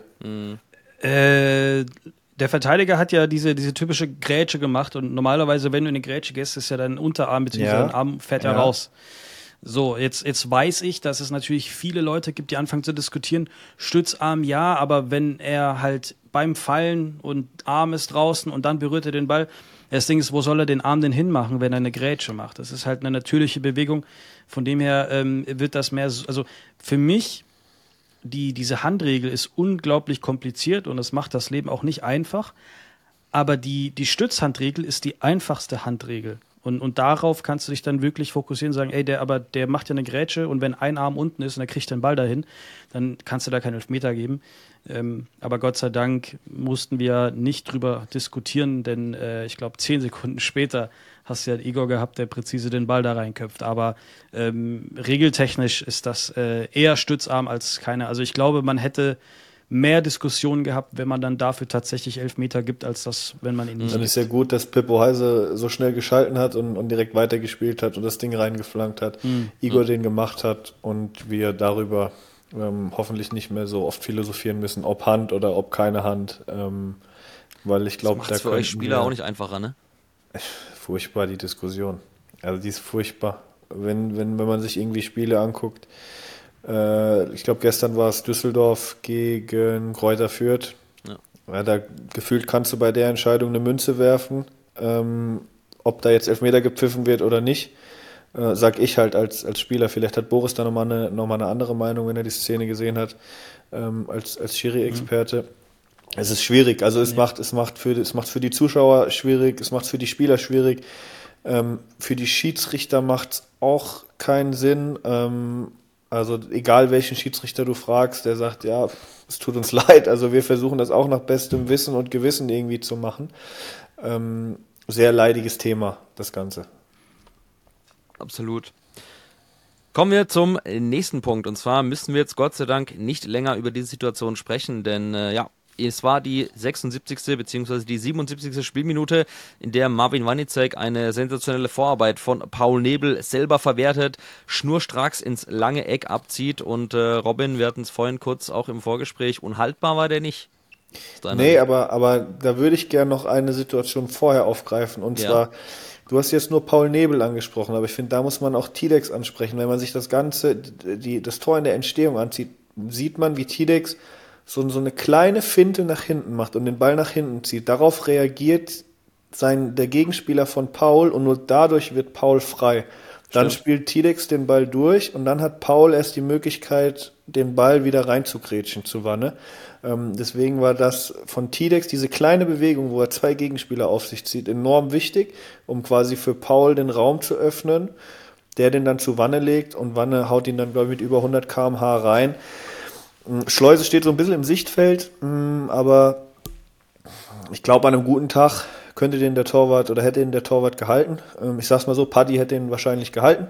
Der Verteidiger hat ja diese typische Grätsche gemacht und normalerweise, wenn du in eine Grätsche gehst, ist ja dein Unterarm bzw. Ja. dein Arm fährt ja raus. So, jetzt weiß ich, dass es natürlich viele Leute gibt, die anfangen zu diskutieren, Stützarm ja, aber wenn er halt beim Fallen und Arm ist draußen und dann berührt er den Ball, das Ding ist, wo soll er den Arm denn hinmachen, wenn er eine Grätsche macht? Das ist halt eine natürliche Bewegung, von dem her wird das mehr, also für mich, diese Handregel ist unglaublich kompliziert und es macht das Leben auch nicht einfach, aber die Stützhandregel ist die einfachste Handregel. Und darauf kannst du dich dann wirklich fokussieren und sagen, ey, der macht ja eine Grätsche und wenn ein Arm unten ist und er kriegt den Ball dahin, dann kannst du da keinen Elfmeter geben. Aber Gott sei Dank mussten wir nicht drüber diskutieren, denn ich glaube 10 Sekunden später hast du ja Igor gehabt, der präzise den Ball da reinköpft. Aber regeltechnisch ist das eher Stützarm als keine. Also ich glaube, man hätte mehr Diskussionen gehabt, wenn man dann dafür tatsächlich Elfmeter gibt, als das, wenn man ihn nicht Dann ist ja gut, dass Pippo Heise so schnell geschalten hat und direkt weitergespielt hat und das Ding reingeflankt hat, Igor den gemacht hat und wir darüber hoffentlich nicht mehr so oft philosophieren müssen, ob Hand oder ob keine Hand, weil ich glaube, Macht es für euch Spieler auch nicht einfacher, ne? Furchtbar, die Diskussion. Also die ist furchtbar. Wenn man sich irgendwie Spiele anguckt, ich glaube gestern war es Düsseldorf gegen Greuther Fürth. Ja, da gefühlt kannst du bei der Entscheidung eine Münze werfen, ob da jetzt Elfmeter gepfiffen wird oder nicht. Sag ich halt als Spieler. Vielleicht hat Boris da nochmal eine andere Meinung, wenn er die Szene gesehen hat, als Schiri-Experte. Es ist schwierig. Also es macht für die Zuschauer schwierig, es macht für die Spieler schwierig. Für die Schiedsrichter macht es auch keinen Sinn. Also egal welchen Schiedsrichter du fragst, der sagt, ja, es tut uns leid. Also wir versuchen das auch nach bestem Wissen und Gewissen irgendwie zu machen. Sehr leidiges Thema, das Ganze. Absolut. Kommen wir zum nächsten Punkt. Und zwar müssen wir jetzt Gott sei Dank nicht länger über diese Situation sprechen, denn es war die 76. bzw. die 77. Spielminute, in der Marvin Wanicek eine sensationelle Vorarbeit von Paul Nebel selber verwertet, schnurstracks ins lange Eck abzieht und Robin, wir hatten es vorhin kurz auch im Vorgespräch, unhaltbar war der nicht. Nee, aber da würde ich gerne noch eine Situation vorher aufgreifen und zwar, du hast jetzt nur Paul Nebel angesprochen, aber ich finde, da muss man auch Tidex ansprechen. Wenn man sich das Ganze, das Tor in der Entstehung ansieht, sieht man, wie Tidex so eine kleine Finte nach hinten macht und den Ball nach hinten zieht. Darauf reagiert der Gegenspieler von Paul und nur dadurch wird Paul frei. Dann spielt Tidex den Ball durch und dann hat Paul erst die Möglichkeit, den Ball wieder reinzugrätschen zu Wanne. Deswegen war das von Tidex, diese kleine Bewegung, wo er 2 Gegenspieler auf sich zieht, enorm wichtig, um quasi für Paul den Raum zu öffnen, der den dann zu Wanne legt und Wanne haut ihn dann, glaube ich, mit über 100 km/h rein. Schleuse steht so ein bisschen im Sichtfeld, aber ich glaube, an einem guten Tag hätte den der Torwart gehalten. Ich sag's mal so, Paddy hätte ihn wahrscheinlich gehalten,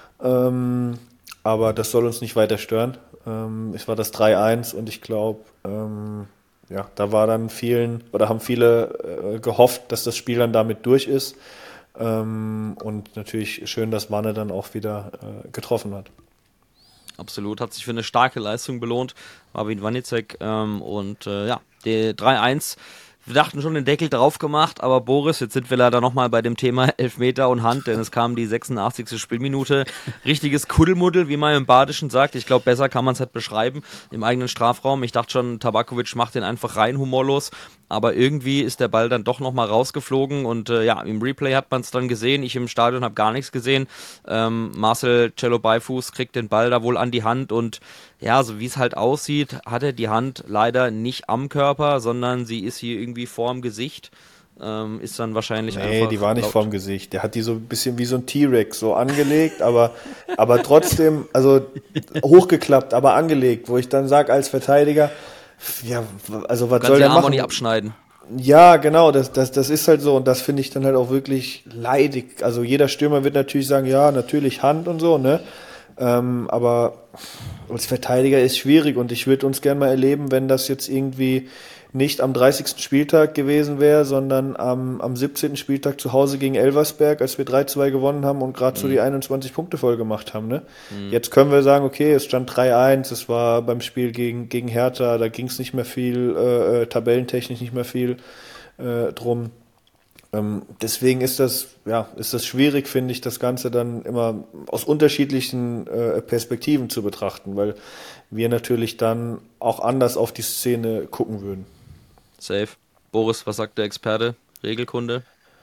aber das soll uns nicht weiter stören. Es war das 3-1 und ich glaube, da war dann haben viele gehofft, dass das Spiel dann damit durch ist. Und natürlich schön, dass Wanne dann auch wieder getroffen hat. Absolut, hat sich für eine starke Leistung belohnt, Marvin Wanicek die 3-1, wir dachten schon den Deckel drauf gemacht, aber Boris, jetzt sind wir leider nochmal bei dem Thema Elfmeter und Hand, denn es kam die 86. Spielminute, richtiges Kuddelmuddel, wie man im Badischen sagt, ich glaube, besser kann man es nicht beschreiben, im eigenen Strafraum, ich dachte schon, Tabakovic macht den einfach rein humorlos, aber irgendwie ist der Ball dann doch nochmal rausgeflogen und im Replay hat man es dann gesehen, ich im Stadion habe gar nichts gesehen, Marcel Cello Beifuß kriegt den Ball da wohl an die Hand und ja, so wie es halt aussieht, hat er die Hand leider nicht am Körper, sondern sie ist hier irgendwie vorm Gesicht, ist dann wahrscheinlich einfach... Nee, die war nicht vorm Gesicht, der hat die so ein bisschen wie so ein T-Rex so angelegt, aber trotzdem, also hochgeklappt, aber angelegt, wo ich dann sage als Verteidiger, ja, also was soll der machen? Arm auch nicht abschneiden. Ja, genau, das ist halt so und das finde ich dann halt auch wirklich leidig. Also jeder Stürmer wird natürlich sagen, ja, natürlich Hand und so, ne? Aber als Verteidiger ist schwierig und ich würde uns gerne mal erleben, wenn das jetzt irgendwie nicht am 30. Spieltag gewesen wäre, sondern am 17. Spieltag zu Hause gegen Elversberg, als wir 3-2 gewonnen haben und gerade so die 21 Punkte voll gemacht haben. Ne? Jetzt können wir sagen, okay, es stand 3-1, es war beim Spiel gegen Hertha, da ging es nicht mehr viel, tabellentechnisch nicht mehr viel drum. Deswegen ist das schwierig, finde ich, das Ganze dann immer aus unterschiedlichen Perspektiven zu betrachten, weil wir natürlich dann auch anders auf die Szene gucken würden. Safe. Boris, was sagt der Experte? Regelkunde?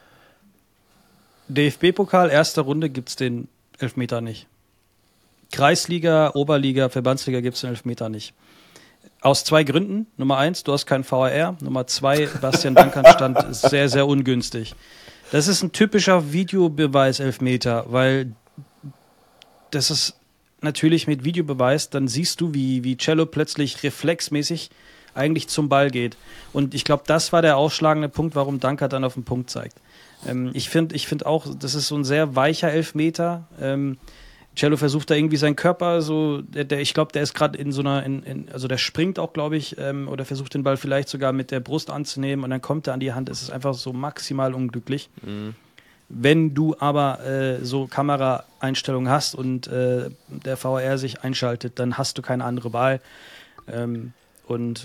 DFB-Pokal, erste Runde gibt's den Elfmeter nicht. Kreisliga, Oberliga, Verbandsliga gibt's den Elfmeter nicht. Aus 2 Gründen. Nummer 1, du hast keinen VAR. Nummer 2, Bastian Dankert ist sehr, sehr ungünstig. Das ist ein typischer Videobeweis-Elfmeter, weil das ist natürlich mit Videobeweis, dann siehst du, wie Cello plötzlich reflexmäßig eigentlich zum Ball geht. Und ich glaube, das war der ausschlagende Punkt, warum Dankert dann auf den Punkt zeigt. Ich finde auch, das ist so ein sehr weicher Elfmeter. Cello versucht da irgendwie seinen Körper so, ich glaube, der ist gerade in so einer, also der springt auch, glaube ich, oder versucht den Ball vielleicht sogar mit der Brust anzunehmen und dann kommt er an die Hand. Es ist einfach so maximal unglücklich. Mhm. Wenn du aber so Kameraeinstellungen hast und der VAR sich einschaltet, dann hast du keine andere Wahl. Und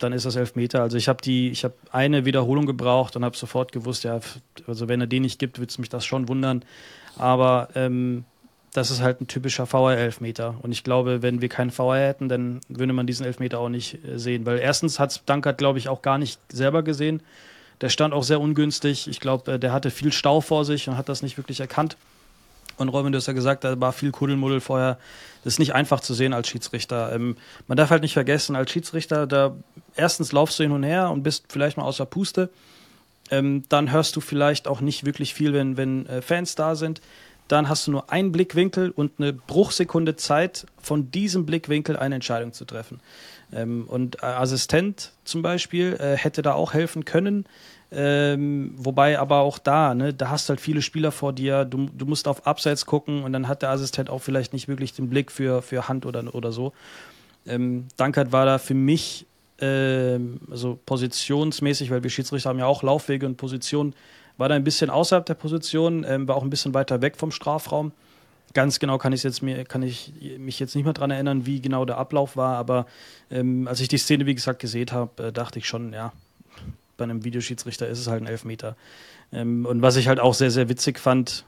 dann ist das Elfmeter. Also ich habe eine Wiederholung gebraucht und habe sofort gewusst, ja, also wenn er den nicht gibt, würde es mich das schon wundern. Aber das ist halt ein typischer VR-Elfmeter. Und ich glaube, wenn wir keinen VR hätten, dann würde man diesen Elfmeter auch nicht sehen. Weil erstens hat es Dankert, glaube ich, auch gar nicht selber gesehen. Der stand auch sehr ungünstig. Ich glaube, der hatte viel Stau vor sich und hat das nicht wirklich erkannt. Und Robin, du hast ja gesagt, da war viel Kuddelmuddel vorher. Das ist nicht einfach zu sehen als Schiedsrichter. Man darf halt nicht vergessen, als Schiedsrichter, da erstens laufst du hin und her und bist vielleicht mal außer Puste. Dann hörst du vielleicht auch nicht wirklich viel, wenn Fans da sind. Dann hast du nur einen Blickwinkel und eine Bruchsekunde Zeit, von diesem Blickwinkel eine Entscheidung zu treffen. Und Assistent zum Beispiel hätte da auch helfen können. Wobei aber auch da, ne, da hast du halt viele Spieler vor dir, du musst auf Abseits gucken und dann hat der Assistent auch vielleicht nicht wirklich den Blick für Hand oder so. Dankert war da für mich, also positionsmäßig, weil wir Schiedsrichter haben ja auch Laufwege und Positionen, war da ein bisschen außerhalb der Position, war auch ein bisschen weiter weg vom Strafraum. Ganz genau kann ich mich jetzt nicht mehr dran erinnern, wie genau der Ablauf war, aber als ich die Szene, wie gesagt, gesehen habe, dachte ich schon, ja, bei einem Videoschiedsrichter ist es halt ein Elfmeter. Und was ich halt auch sehr, sehr witzig fand,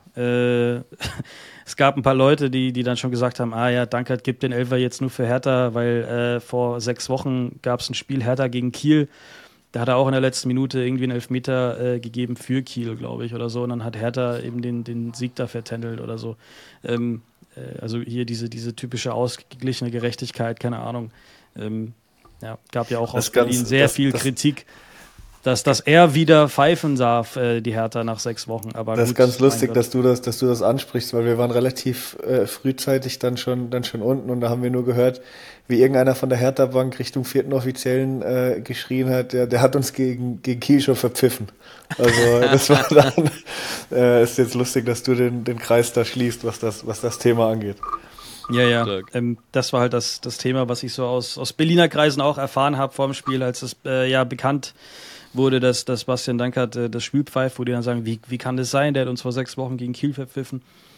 es gab ein paar Leute, die dann schon gesagt haben, ja, Dankert gibt den Elfer jetzt nur für Hertha, weil vor 6 Wochen gab es ein Spiel Hertha gegen Kiel. Da hat er auch in der letzten Minute irgendwie einen Elfmeter gegeben für Kiel, glaube ich, oder so. Und dann hat Hertha eben den Sieg da vertändelt oder so. Also hier diese typische ausgeglichene Gerechtigkeit, keine Ahnung. Gab ja auch aus Berlin sehr viel Kritik, dass er wieder pfeifen darf, die Hertha nach 6 Wochen. Aber das gut, ist ganz lustig, dass du das ansprichst, weil wir waren relativ frühzeitig dann schon unten und da haben wir nur gehört, wie irgendeiner von der Hertha-Bank Richtung 4. Offiziellen geschrien hat, der hat uns gegen Kiel schon verpfiffen. Also das war dann, ist jetzt lustig, dass du den Kreis da schließt, was das Thema angeht. Ja. Das war halt das Thema, was ich so aus Berliner Kreisen auch erfahren habe vor dem Spiel, als es bekannt wurde, dass Bastian Dankert das Spiel pfeift, wo die dann sagen, wie kann das sein, der hat uns vor 6 Wochen gegen Kiel verpfiffen.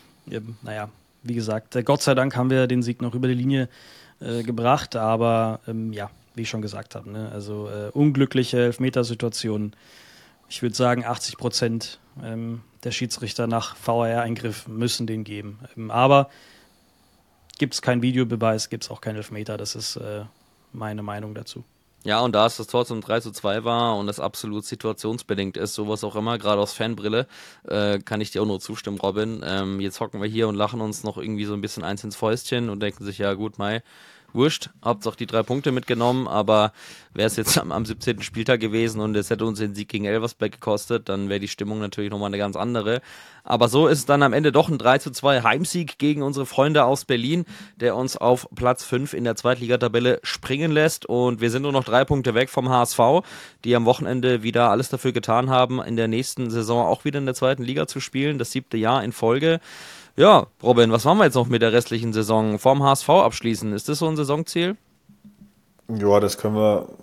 Wie gesagt, Gott sei Dank haben wir den Sieg noch über die Linie gebracht, aber wie ich schon gesagt habe, ne? Also unglückliche Elfmetersituationen. Ich würde sagen, 80% der Schiedsrichter nach VAR-Eingriff müssen den geben. Aber gibt es keinen Videobeweis, gibt es auch keinen Elfmeter, das ist meine Meinung dazu. Ja, und da es das Tor zum 3:2 war und das absolut situationsbedingt ist, sowas auch immer, gerade aus Fanbrille, kann ich dir auch nur zustimmen, Robin. Jetzt hocken wir hier und lachen uns noch irgendwie so ein bisschen eins ins Fäustchen und denken sich, ja gut, wurscht, Hauptsache die 3 Punkte mitgenommen, aber wäre es jetzt am 17. Spieltag gewesen und es hätte uns den Sieg gegen Elversberg gekostet, dann wäre die Stimmung natürlich nochmal eine ganz andere. Aber so ist es dann am Ende doch ein 3:2 Heimsieg gegen unsere Freunde aus Berlin, der uns auf Platz 5 in der Zweitligatabelle springen lässt und wir sind nur noch 3 Punkte weg vom HSV, die am Wochenende wieder alles dafür getan haben, in der nächsten Saison auch wieder in der 2. Liga zu spielen, das 7. Jahr in Folge. Ja, Robin, was machen wir jetzt noch mit der restlichen Saison vorm HSV abschließen? Ist das so ein Saisonziel? Ja, das können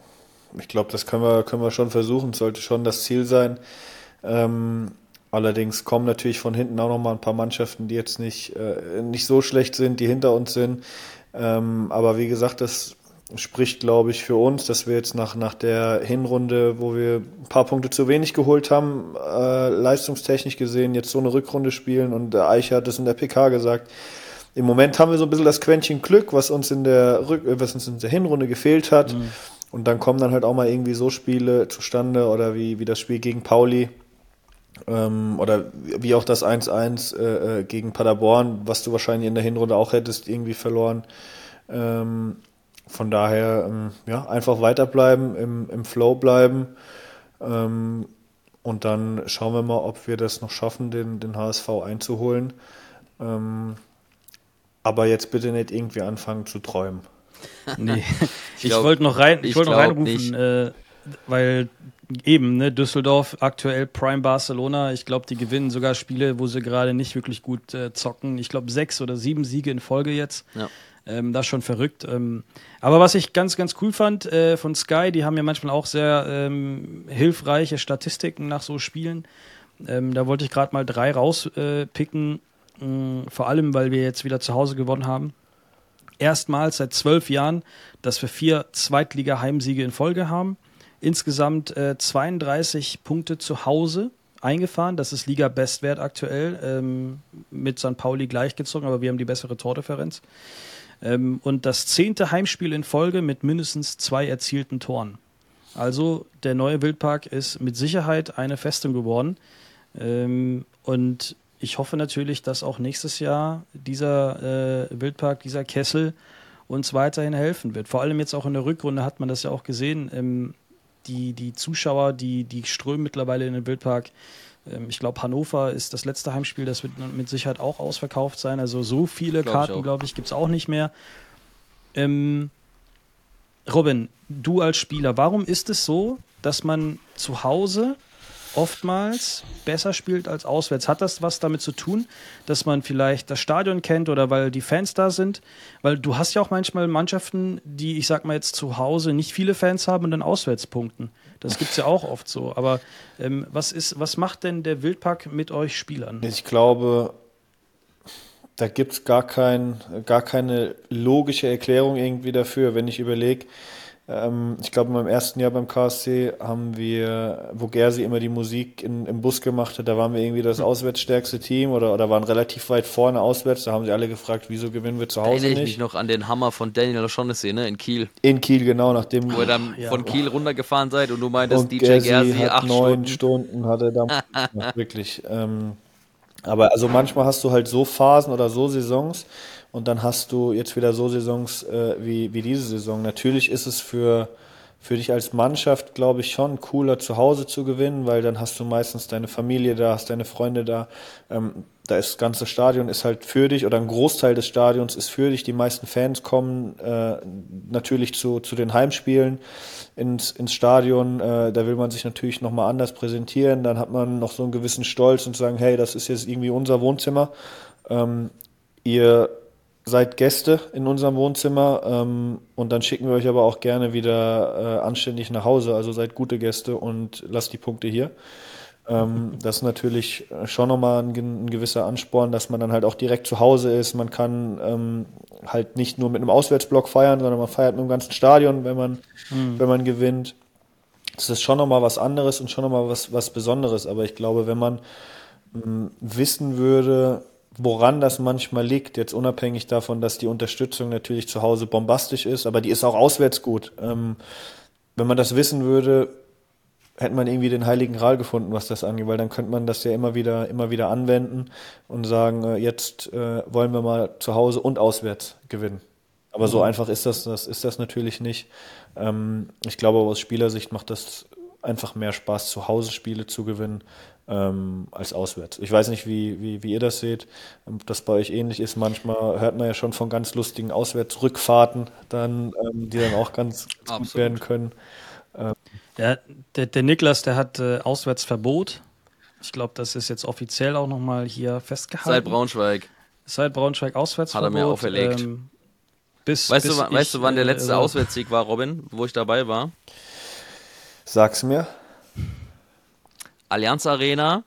wir schon versuchen. Es sollte schon das Ziel sein. Allerdings kommen natürlich von hinten auch noch mal ein paar Mannschaften, die jetzt nicht so schlecht sind, die hinter uns sind. Aber wie gesagt, das spricht, glaube ich, für uns, dass wir jetzt nach der Hinrunde, wo wir ein paar Punkte zu wenig geholt haben, leistungstechnisch gesehen, jetzt so eine Rückrunde spielen. Und der Eicher hat es in der PK gesagt. Im Moment haben wir so ein bisschen das Quäntchen Glück, was uns in der Hinrunde gefehlt hat. Mhm. Und dann kommen dann halt auch mal irgendwie so Spiele zustande oder wie das Spiel gegen Pauli oder wie auch das 1:1 gegen Paderborn, was du wahrscheinlich in der Hinrunde auch hättest irgendwie verloren. Von daher, einfach weiterbleiben, im Flow bleiben und dann schauen wir mal, ob wir das noch schaffen, den HSV einzuholen. Aber jetzt bitte nicht irgendwie anfangen zu träumen. Nee, ich wollte noch reinrufen, weil eben, ne, Düsseldorf aktuell Prime Barcelona, ich glaube, die gewinnen sogar Spiele, wo sie gerade nicht wirklich gut zocken. Ich glaube 6 oder 7 Siege in Folge jetzt. Ja. Das ist schon verrückt. Aber was ich ganz, ganz cool fand von Sky, die haben ja manchmal auch sehr hilfreiche Statistiken nach so Spielen. Da wollte ich gerade mal 3 rauspicken, vor allem, weil wir jetzt wieder zu Hause gewonnen haben. erstmals seit 12 Jahren, dass wir 4 Zweitliga-Heimsiege in Folge haben. Insgesamt 32 Punkte zu Hause eingefahren. Das ist Liga-Bestwert aktuell, mit St. Pauli gleichgezogen, aber wir haben die bessere Tordifferenz. Und das 10. Heimspiel in Folge mit mindestens 2 erzielten Toren. Also der neue Wildpark ist mit Sicherheit eine Festung geworden. Und ich hoffe natürlich, dass auch nächstes Jahr dieser Wildpark, dieser Kessel uns weiterhin helfen wird. Vor allem jetzt auch in der Rückrunde hat man das ja auch gesehen. Die Zuschauer, die strömen mittlerweile in den Wildpark. Ich glaube, Hannover ist das letzte Heimspiel, das wird mit Sicherheit auch ausverkauft sein. Also so viele Karten, glaube ich, gibt es auch nicht mehr. Robin, du als Spieler, warum ist es so, dass man zu Hause oftmals besser spielt als auswärts? Hat das was damit zu tun, dass man vielleicht das Stadion kennt oder weil die Fans da sind? Weil du hast ja auch manchmal Mannschaften, die, ich sag mal jetzt zu Hause, nicht viele Fans haben und dann auswärts punkten. Das gibt es ja auch oft so. Aber was macht denn der Wildpark mit euch Spielern? Ich glaube, da gibt es gar keine logische Erklärung irgendwie dafür, wenn ich überlege. Ich glaube, in meinem ersten Jahr beim KSC haben wir, wo Gersi immer die Musik im Bus gemacht hat, da waren wir irgendwie das auswärtsstärkste Team oder waren relativ weit vorne auswärts. Da haben sie alle gefragt, wieso gewinnen wir zu Hause Erinnere ich nicht. mich noch an den Hammer von Daniel O'Shaughnessy, ne, in Kiel. In Kiel, genau, nachdem Wo ihr dann von Kiel runtergefahren seid und du meintest, und DJ Gersi, hat 8 9 Stunden. Stunden hat er da gemacht, wirklich. Aber also manchmal hast du halt so Phasen oder so Saisons und dann hast du jetzt wieder so Saisons wie diese Saison. Natürlich ist es für dich als Mannschaft, glaube ich, schon cooler, zu Hause zu gewinnen, weil dann hast du meistens deine Familie da, hast deine Freunde da. Da ist das ganze Stadion ist halt für dich oder ein Großteil des Stadions ist für dich. Die meisten Fans kommen natürlich zu den Heimspielen ins Stadion. Da will man sich natürlich nochmal anders präsentieren. Dann hat man noch so einen gewissen Stolz und sagen, hey, das ist jetzt irgendwie unser Wohnzimmer. Ihr seid Gäste in unserem Wohnzimmer und dann schicken wir euch aber auch gerne wieder anständig nach Hause. Also seid gute Gäste und lasst die Punkte hier. Das ist natürlich schon nochmal ein gewisser Ansporn, dass man dann halt auch direkt zu Hause ist. Man kann halt nicht nur mit einem Auswärtsblock feiern, sondern man feiert mit dem ganzen Stadion, wenn man gewinnt. Das ist schon nochmal was anderes und schon nochmal was Besonderes. Aber ich glaube, wenn man wissen würde, woran das manchmal liegt, jetzt unabhängig davon, dass die Unterstützung natürlich zu Hause bombastisch ist, aber die ist auch auswärts gut. Wenn man das wissen würde, hätte man irgendwie den heiligen Gral gefunden, was das angeht, weil dann könnte man das ja immer wieder anwenden und sagen, jetzt wollen wir mal zu Hause und auswärts gewinnen. Aber so einfach ist das natürlich nicht. Ich glaube, aus Spielersicht macht das einfach mehr Spaß, zu Hause Spiele zu gewinnen, als auswärts. Ich weiß nicht, wie ihr das seht, ob das bei euch ähnlich ist. Manchmal hört man ja schon von ganz lustigen Auswärtsrückfahrten, die dann auch ganz gut werden können. Ja, der Niklas, der hat Auswärtsverbot. Ich glaube, das ist jetzt offiziell auch nochmal hier festgehalten. Seit Braunschweig Auswärtsverbot. hat er mir auferlegt. Weißt du, wann der letzte Auswärtssieg war, Robin, wo ich dabei war? Sag's mir. Allianz Arena.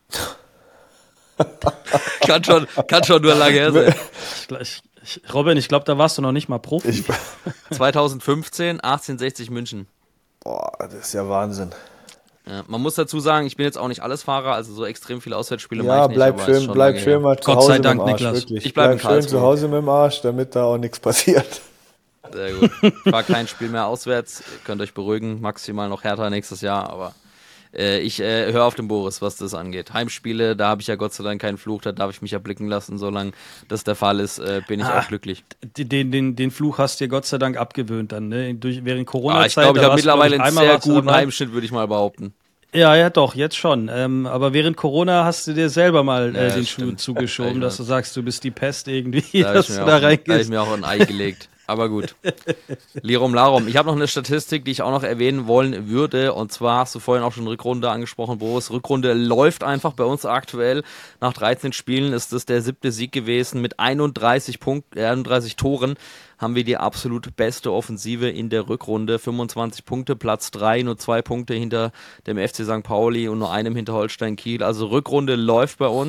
kann schon nur lange her sein. Robin, ich glaube, da warst du noch nicht mal Profi. 2015, 1860 München. Boah, das ist ja Wahnsinn. Ja, man muss dazu sagen, ich bin jetzt auch nicht Allesfahrer, also so extrem viele Auswärtsspiele mache ich nicht. Bleib schön mal zu Gott Hause sei Dank, mit dem Arsch, Niklas. wirklich. Ich bleib schön zu Hause mit dem Arsch, damit da auch nichts passiert. Sehr gut. War kein Spiel mehr auswärts, könnt euch beruhigen, maximal noch Hertha nächstes Jahr, aber ich höre auf den Boris, was das angeht. Heimspiele, da habe ich ja Gott sei Dank keinen Fluch, da darf ich mich ja blicken lassen, solange das der Fall ist, bin ich auch glücklich. Den Fluch hast du dir Gott sei Dank abgewöhnt dann, ne? Während Corona-Zeit. Ich glaube, ich habe mittlerweile einen sehr guten Heimschnitt, würde ich mal behaupten. Ja, doch, jetzt schon. Aber während Corona hast du dir selber mal den Schuh zugeschoben, dass du sagst, du bist die Pest irgendwie, dass du da reingehst. Da habe ich mir auch ein Ei gelegt. Aber gut. Lirum Larum. Ich habe noch eine Statistik, die ich auch noch erwähnen wollen würde. Und zwar hast du vorhin auch schon Rückrunde angesprochen, Boris. Rückrunde läuft einfach bei uns aktuell. Nach 13 Spielen ist es der 7. Sieg gewesen. Mit 31 Toren haben wir die absolut beste Offensive in der Rückrunde. 25 Punkte, Platz 3, nur 2 Punkte hinter dem FC St. Pauli und nur einem hinter Holstein Kiel. Also Rückrunde läuft bei uns.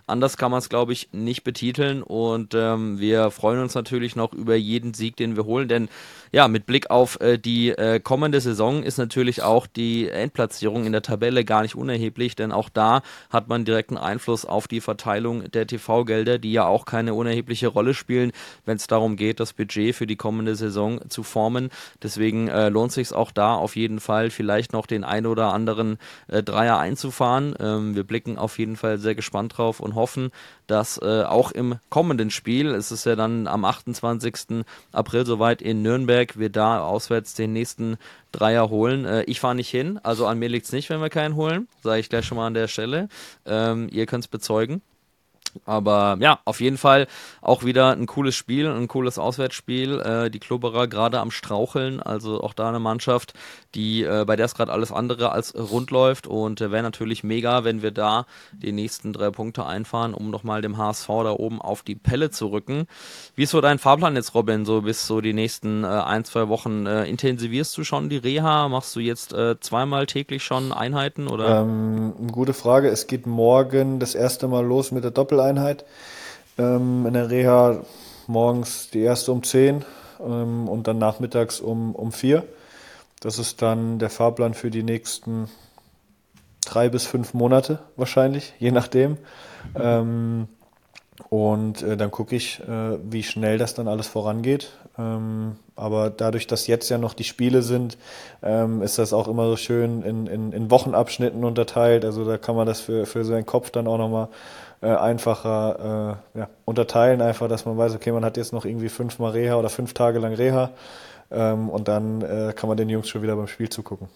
Anders kann man es, glaube ich, nicht betiteln und wir freuen uns natürlich noch über jeden Sieg, den wir holen, denn ja, mit Blick auf die kommende Saison ist natürlich auch die Endplatzierung in der Tabelle gar nicht unerheblich, denn auch da hat man direkten Einfluss auf die Verteilung der TV-Gelder, die ja auch keine unerhebliche Rolle spielen, wenn es darum geht, das Budget für die kommende Saison zu formen. Deswegen lohnt sich auch da auf jeden Fall vielleicht noch den ein oder anderen Dreier einzufahren. Wir blicken auf jeden Fall sehr gespannt drauf und hoffen, dass auch im kommenden Spiel, es ist ja dann am 28. April soweit in Nürnberg, wir da auswärts den nächsten Dreier holen. Ich fahre nicht hin, also an mir liegt es nicht, wenn wir keinen holen, sage ich gleich schon mal an der Stelle. Ihr könnt es bezeugen. Aber ja, auf jeden Fall auch wieder ein cooles Spiel, ein cooles Auswärtsspiel. Die Klubberer gerade am Straucheln, also auch da eine Mannschaft, die bei der es gerade alles andere als rund läuft. Und wäre natürlich mega, wenn wir da die nächsten 3 Punkte einfahren, um nochmal dem HSV da oben auf die Pelle zu rücken. Wie ist so dein Fahrplan jetzt, Robin, so bis so die nächsten 1-2 Wochen? Intensivierst du schon die Reha? Machst du jetzt zweimal täglich schon Einheiten? Oder? Gute Frage. Es geht morgen das erste Mal los mit der Doppeleinheit. In der Reha morgens die erste um 10 und dann nachmittags um 4. Das ist dann der Fahrplan für die nächsten 3 bis 5 Monate wahrscheinlich, je nachdem. Und dann gucke ich, wie schnell das dann alles vorangeht. Aber dadurch, dass jetzt ja noch die Spiele sind, ist das auch immer so schön in Wochenabschnitten unterteilt. Also da kann man das für seinen Kopf dann auch nochmal einfacher unterteilen, einfach, dass man weiß, okay, man hat jetzt noch irgendwie 5 Mal Reha oder 5 Tage lang Reha und dann kann man den Jungs schon wieder beim Spiel zugucken.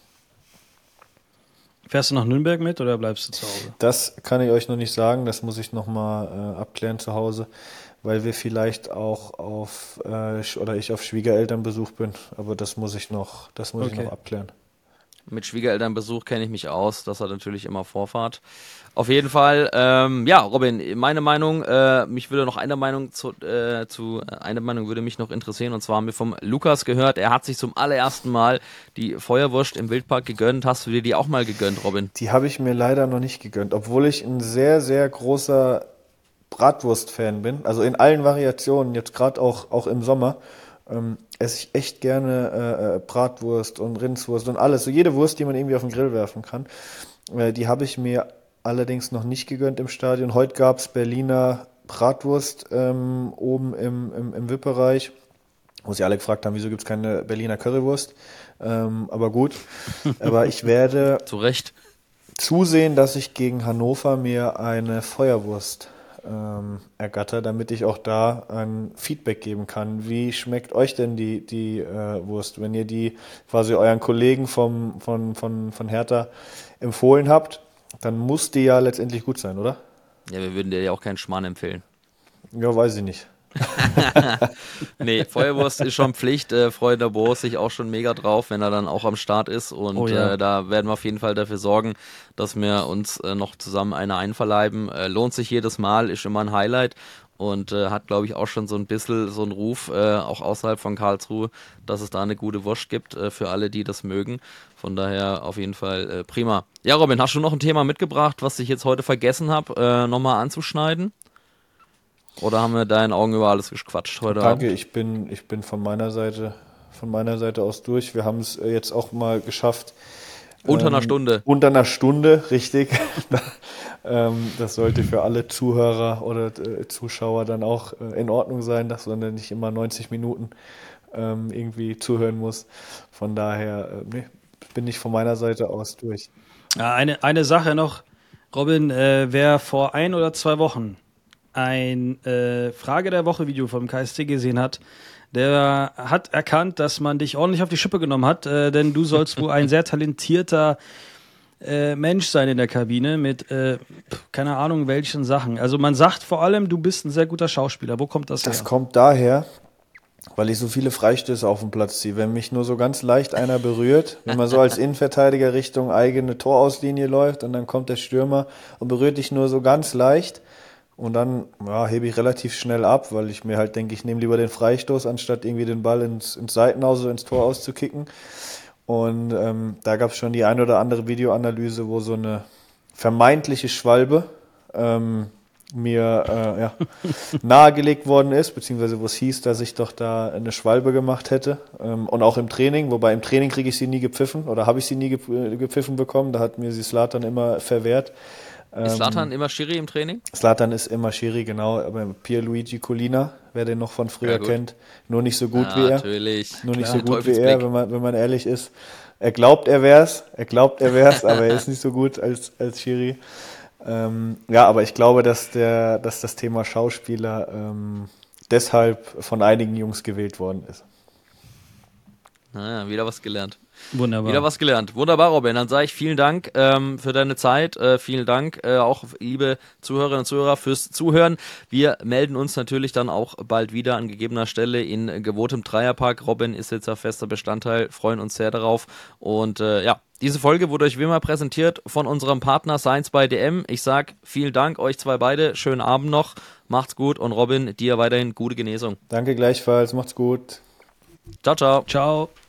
Fährst du nach Nürnberg mit oder bleibst du zu Hause? Das kann ich euch noch nicht sagen, das muss ich nochmal abklären zu Hause, weil wir vielleicht auch ich auf Schwiegerelternbesuch bin, aber das muss ich noch abklären. Mit Schwiegerelternbesuch kenne ich mich aus, das hat natürlich immer Vorfahrt. Auf jeden Fall, ja, Robin, meine Meinung, mich würde noch eine Meinung eine Meinung würde mich noch interessieren, und zwar haben wir vom Lukas gehört, er hat sich zum allerersten Mal die Feuerwurst im Wildpark gegönnt. Hast du dir die auch mal gegönnt, Robin? Die habe ich mir leider noch nicht gegönnt, obwohl ich ein sehr, sehr großer Bratwurst-Fan bin, also in allen Variationen, jetzt gerade auch im Sommer. Esse ich echt gerne Bratwurst und Rindswurst und alles, so jede Wurst, die man irgendwie auf den Grill werfen kann. Die habe ich mir allerdings noch nicht gegönnt im Stadion. Heute gab es Berliner Bratwurst oben im VIP-Bereich, wo sie alle gefragt haben, wieso gibt es keine Berliner Currywurst. Aber gut, aber ich werde Zu Recht. zusehen, dass ich gegen Hannover mir eine Feuerwurst ergatter, damit ich auch da ein Feedback geben kann. Wie schmeckt euch denn die Wurst, wenn ihr die quasi euren Kollegen von Hertha empfohlen habt, dann muss die ja letztendlich gut sein, oder? Ja, wir würden dir ja auch keinen Schmarrn empfehlen. Ja, weiß ich nicht. Nee, Feuerwurst ist schon Pflicht. Freut der Boris sich auch schon mega drauf, wenn er dann auch am Start ist. Und Oh ja. da werden wir auf jeden Fall dafür sorgen, dass wir uns noch zusammen eine einverleiben. Lohnt sich jedes Mal, ist immer ein Highlight. Und hat, glaube ich, auch schon so ein bisschen so einen Ruf, auch außerhalb von Karlsruhe, dass es da eine gute Wurst gibt für alle, die das mögen. Von daher auf jeden Fall prima. Ja, Robin, hast du noch ein Thema mitgebracht, was ich jetzt heute vergessen habe, nochmal anzuschneiden? Oder haben wir da in Augen über alles gequatscht heute Danke, Abend? ich bin von meiner Seite aus durch. Wir haben es jetzt auch mal geschafft. Unter einer Stunde. Unter einer Stunde, richtig. Das sollte für alle Zuhörer oder Zuschauer dann auch in Ordnung sein, dass man dann nicht immer 90 Minuten irgendwie zuhören muss. Von daher bin ich von meiner Seite aus durch. Ja, eine Sache noch, Robin, wer vor 1 oder 2 Wochen ein Frage der Woche Video vom KSC gesehen hat, der hat erkannt, dass man dich ordentlich auf die Schippe genommen hat, denn du sollst wohl ein sehr talentierter Mensch sein in der Kabine mit keine Ahnung welchen Sachen. Also man sagt vor allem, du bist ein sehr guter Schauspieler. Wo kommt das her? Das kommt daher, weil ich so viele Freistöße auf den Platz ziehe. Wenn mich nur so ganz leicht einer berührt, wenn man so als Innenverteidiger Richtung eigene Torauslinie läuft und dann kommt der Stürmer und berührt dich nur so ganz leicht und dann hebe ich relativ schnell ab, weil ich mir halt denke, ich nehme lieber den Freistoß, anstatt irgendwie den Ball ins Seitenhaus oder ins Tor auszukicken. Und da gab es schon die ein oder andere Videoanalyse, wo so eine vermeintliche Schwalbe mir nahegelegt worden ist, beziehungsweise wo es hieß, dass ich doch da eine Schwalbe gemacht hätte. Und auch im Training, wobei im Training kriege ich sie nie gepfiffen oder habe ich sie nie gepfiffen bekommen. Da hat mir sie Zlatan immer verwehrt. Ist Zlatan immer Schiri im Training? Zlatan ist immer Schiri, genau. Aber Pierluigi Collina, wer den noch von früher kennt, nur nicht so gut wie er. Natürlich. Nur nicht so gut wie er, wenn man ehrlich ist. Er glaubt, er wär's, aber er ist nicht so gut als Schiri. Aber ich glaube, dass das Thema Schauspieler deshalb von einigen Jungs gewählt worden ist. Naja, wieder was gelernt. Wunderbar. Wieder was gelernt. Wunderbar, Robin. Dann sage ich vielen Dank für deine Zeit. Vielen Dank auch, liebe Zuhörerinnen und Zuhörer, fürs Zuhören. Wir melden uns natürlich dann auch bald wieder an gegebener Stelle in gewohntem Dreierpack. Robin ist jetzt ein fester Bestandteil. Freuen uns sehr darauf. Und diese Folge wurde euch wie immer präsentiert von unserem Partner Science by DM. Ich sage vielen Dank euch zwei beide. Schönen Abend noch. Macht's gut. Und Robin, dir weiterhin gute Genesung. Danke gleichfalls. Macht's gut. Ciao, ciao. Ciao.